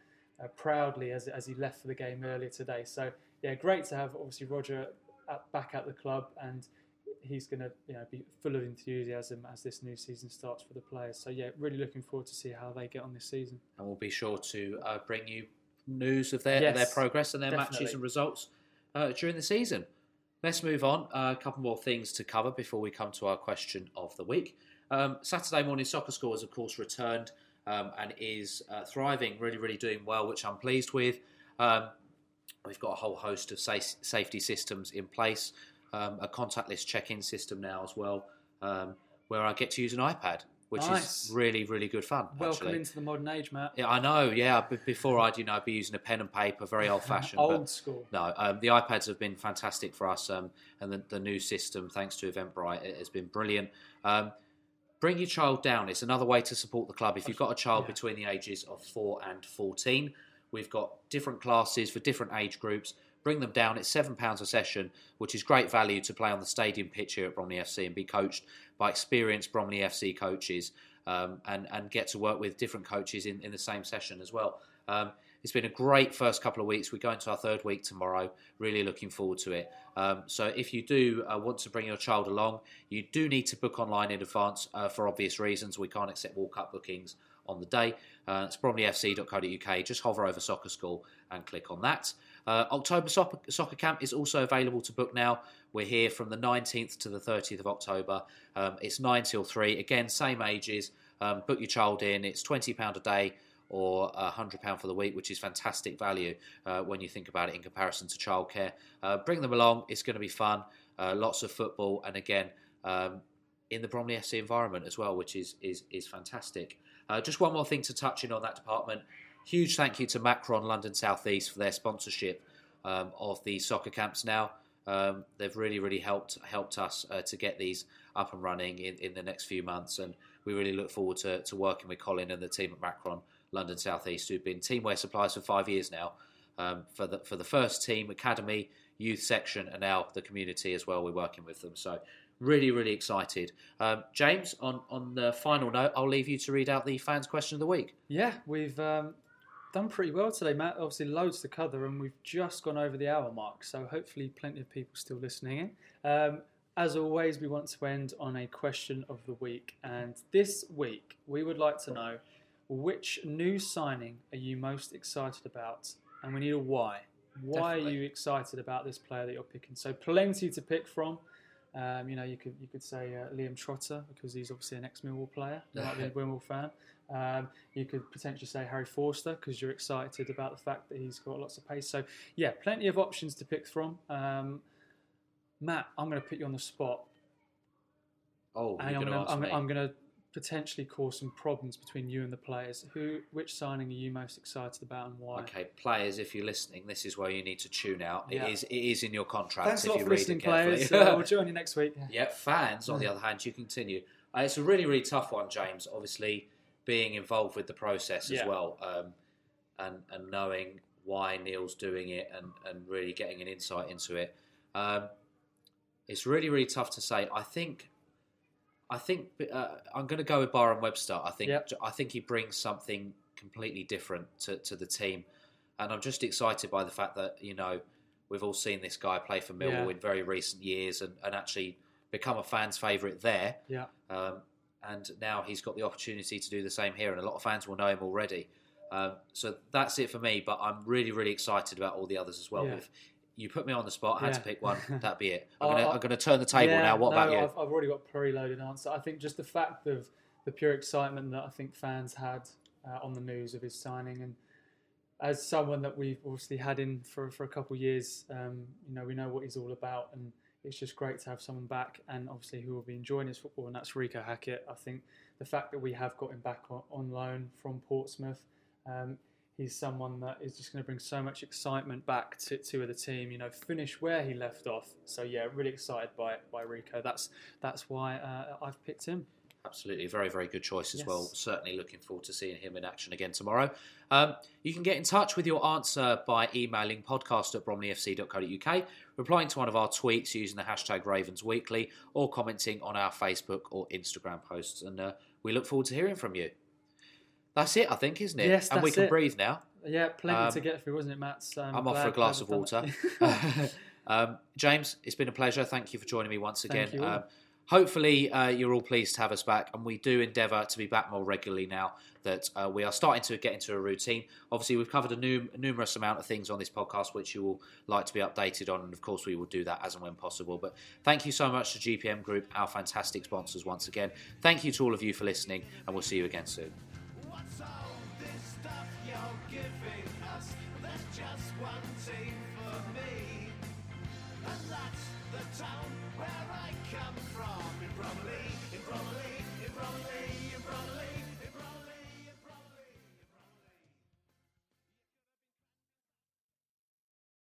proudly as he left for the game earlier today. So yeah, great to have obviously Roger back at the club, and he's going to be full of enthusiasm as this new season starts for the players. So yeah, really looking forward to see how they get on this season. And we'll be sure to bring you news of their progress and their matches and results during the season. Let's move on. A couple more things to cover before we come to our question of the week. Saturday Morning Soccer Score has of course returned and is thriving, really, really doing well, which I'm pleased with. We've got a whole host of safety systems in place, a contactless check-in system now as well, where I get to use an iPad, which is really, really good fun. Welcome actually. Into the modern age, Matt. Yeah, I know. Yeah, before I'd be using a pen and paper, very old-fashioned. Old school. No, the iPads have been fantastic for us, and the new system, thanks to Eventbrite, it has been brilliant. Bring your child down. It's another way to support the club. If you've got a child between the ages of 4 and 14, we've got different classes for different age groups. Bring them down. It's £7 a session, which is great value to play on the stadium pitch here at Bromley FC and be coached by experienced Bromley FC coaches and get to work with different coaches in the same session as well. It's been a great first couple of weeks. We're going to our third week tomorrow. Really looking forward to it. So if you do want to bring your child along, you do need to book online in advance for obvious reasons. We can't accept walk-up bookings on the day. It's bromleyfc.co.uk. Just hover over Soccer School and click on that. October Soccer Camp is also available to book now. We're here from the 19th to the 30th of October. It's 9 till 3. Again, same ages. Book your child in. It's £20 a day or £100 for the week, which is fantastic value when you think about it in comparison to childcare. Bring them along. It's going to be fun. Lots of football. And again, in the Bromley FC environment as well, which is fantastic. Just one more thing to touch in on that department. Huge thank you to Macron London South East for their sponsorship of the soccer camps now. They've really helped us to get these up and running in the next few months, and we really look forward to working with Colin and the team at Macron London South East, who've been teamwear suppliers for 5 years now, for the first team, academy, youth section, and now the community as well. We're working with them, so really excited. James, on the final note, I'll leave you to read out the fans' question of the week. Yeah, we've done pretty well today, Matt. Obviously, loads to cover, and we've just gone over the hour mark, so hopefully plenty of people still listening in. As always, we want to end on a question of the week, and this week we would like to know, which new signing are you most excited about? And we need a why. Why Definitely. Are you excited about this player that you're picking? So plenty to pick from. You could say Liam Trotter, because he's obviously an ex-Millwall player. You might be a Millwall fan. You could potentially say Harry Forster, because you're excited about the fact that he's got lots of pace. So yeah, plenty of options to pick from. Matt, I'm going to put you on the spot. Oh, and I'm going to potentially cause some problems between you and the players. Which signing are you most excited about and why? Okay, players, if you're listening, this is where you need to tune out. Yeah. It is in your contract. Thanks if a lot you for read listening, it carefully. players. We'll join you next week. Yeah, fans, on the other hand, you continue. It's a really tough one, James. Obviously, being involved with the process as well, and knowing why Neil's doing it, and really getting an insight into it. It's really tough to say. I think I'm going to go with Byron Webster. I think he brings something completely different to the team, and I'm just excited by the fact that we've all seen this guy play for Millwall in very recent years and actually become a fan's favourite there. Yeah. And now he's got the opportunity to do the same here, and a lot of fans will know him already. So that's it for me. But I'm really excited about all the others as well. Yeah. If you put me on the spot, I had to pick one. That'd be it. I'm going to turn the table now. What about you? I've already got a preloaded answer. I think just the fact of the pure excitement that I think fans had on the news of his signing, and as someone that we've obviously had in for a couple of years, we know what he's all about, and it's just great to have someone back, and obviously who will be enjoying his football, and that's Rico Hackett. I think the fact that we have got him back on loan from Portsmouth, he's someone that is just going to bring so much excitement back to the team. Finish where he left off. So yeah, really excited by Rico. That's why I've picked him. Absolutely, very good choice as well. Certainly looking forward to seeing him in action again tomorrow. You can get in touch with your answer by emailing podcast@bromleyfc.co.uk, replying to one of our tweets using the hashtag RavensWeekly, or commenting on our Facebook or Instagram posts. And we look forward to hearing from you. That's it, I think, isn't it? Yes, and we can breathe now. Yeah, plenty to get through, wasn't it, Matt? I'm off for a glass of water. James, it's been a pleasure. Thank you for joining me once again. Thank you. Hopefully, you're all pleased to have us back, and we do endeavour to be back more regularly now that we are starting to get into a routine. Obviously, we've covered a numerous amount of things on this podcast, which you will like to be updated on, and of course, we will do that as and when possible. But thank you so much to GPM Group, our fantastic sponsors once again. Thank you to all of you for listening, and we'll see you again soon. What's all this stuff you're giving us? There's just one team.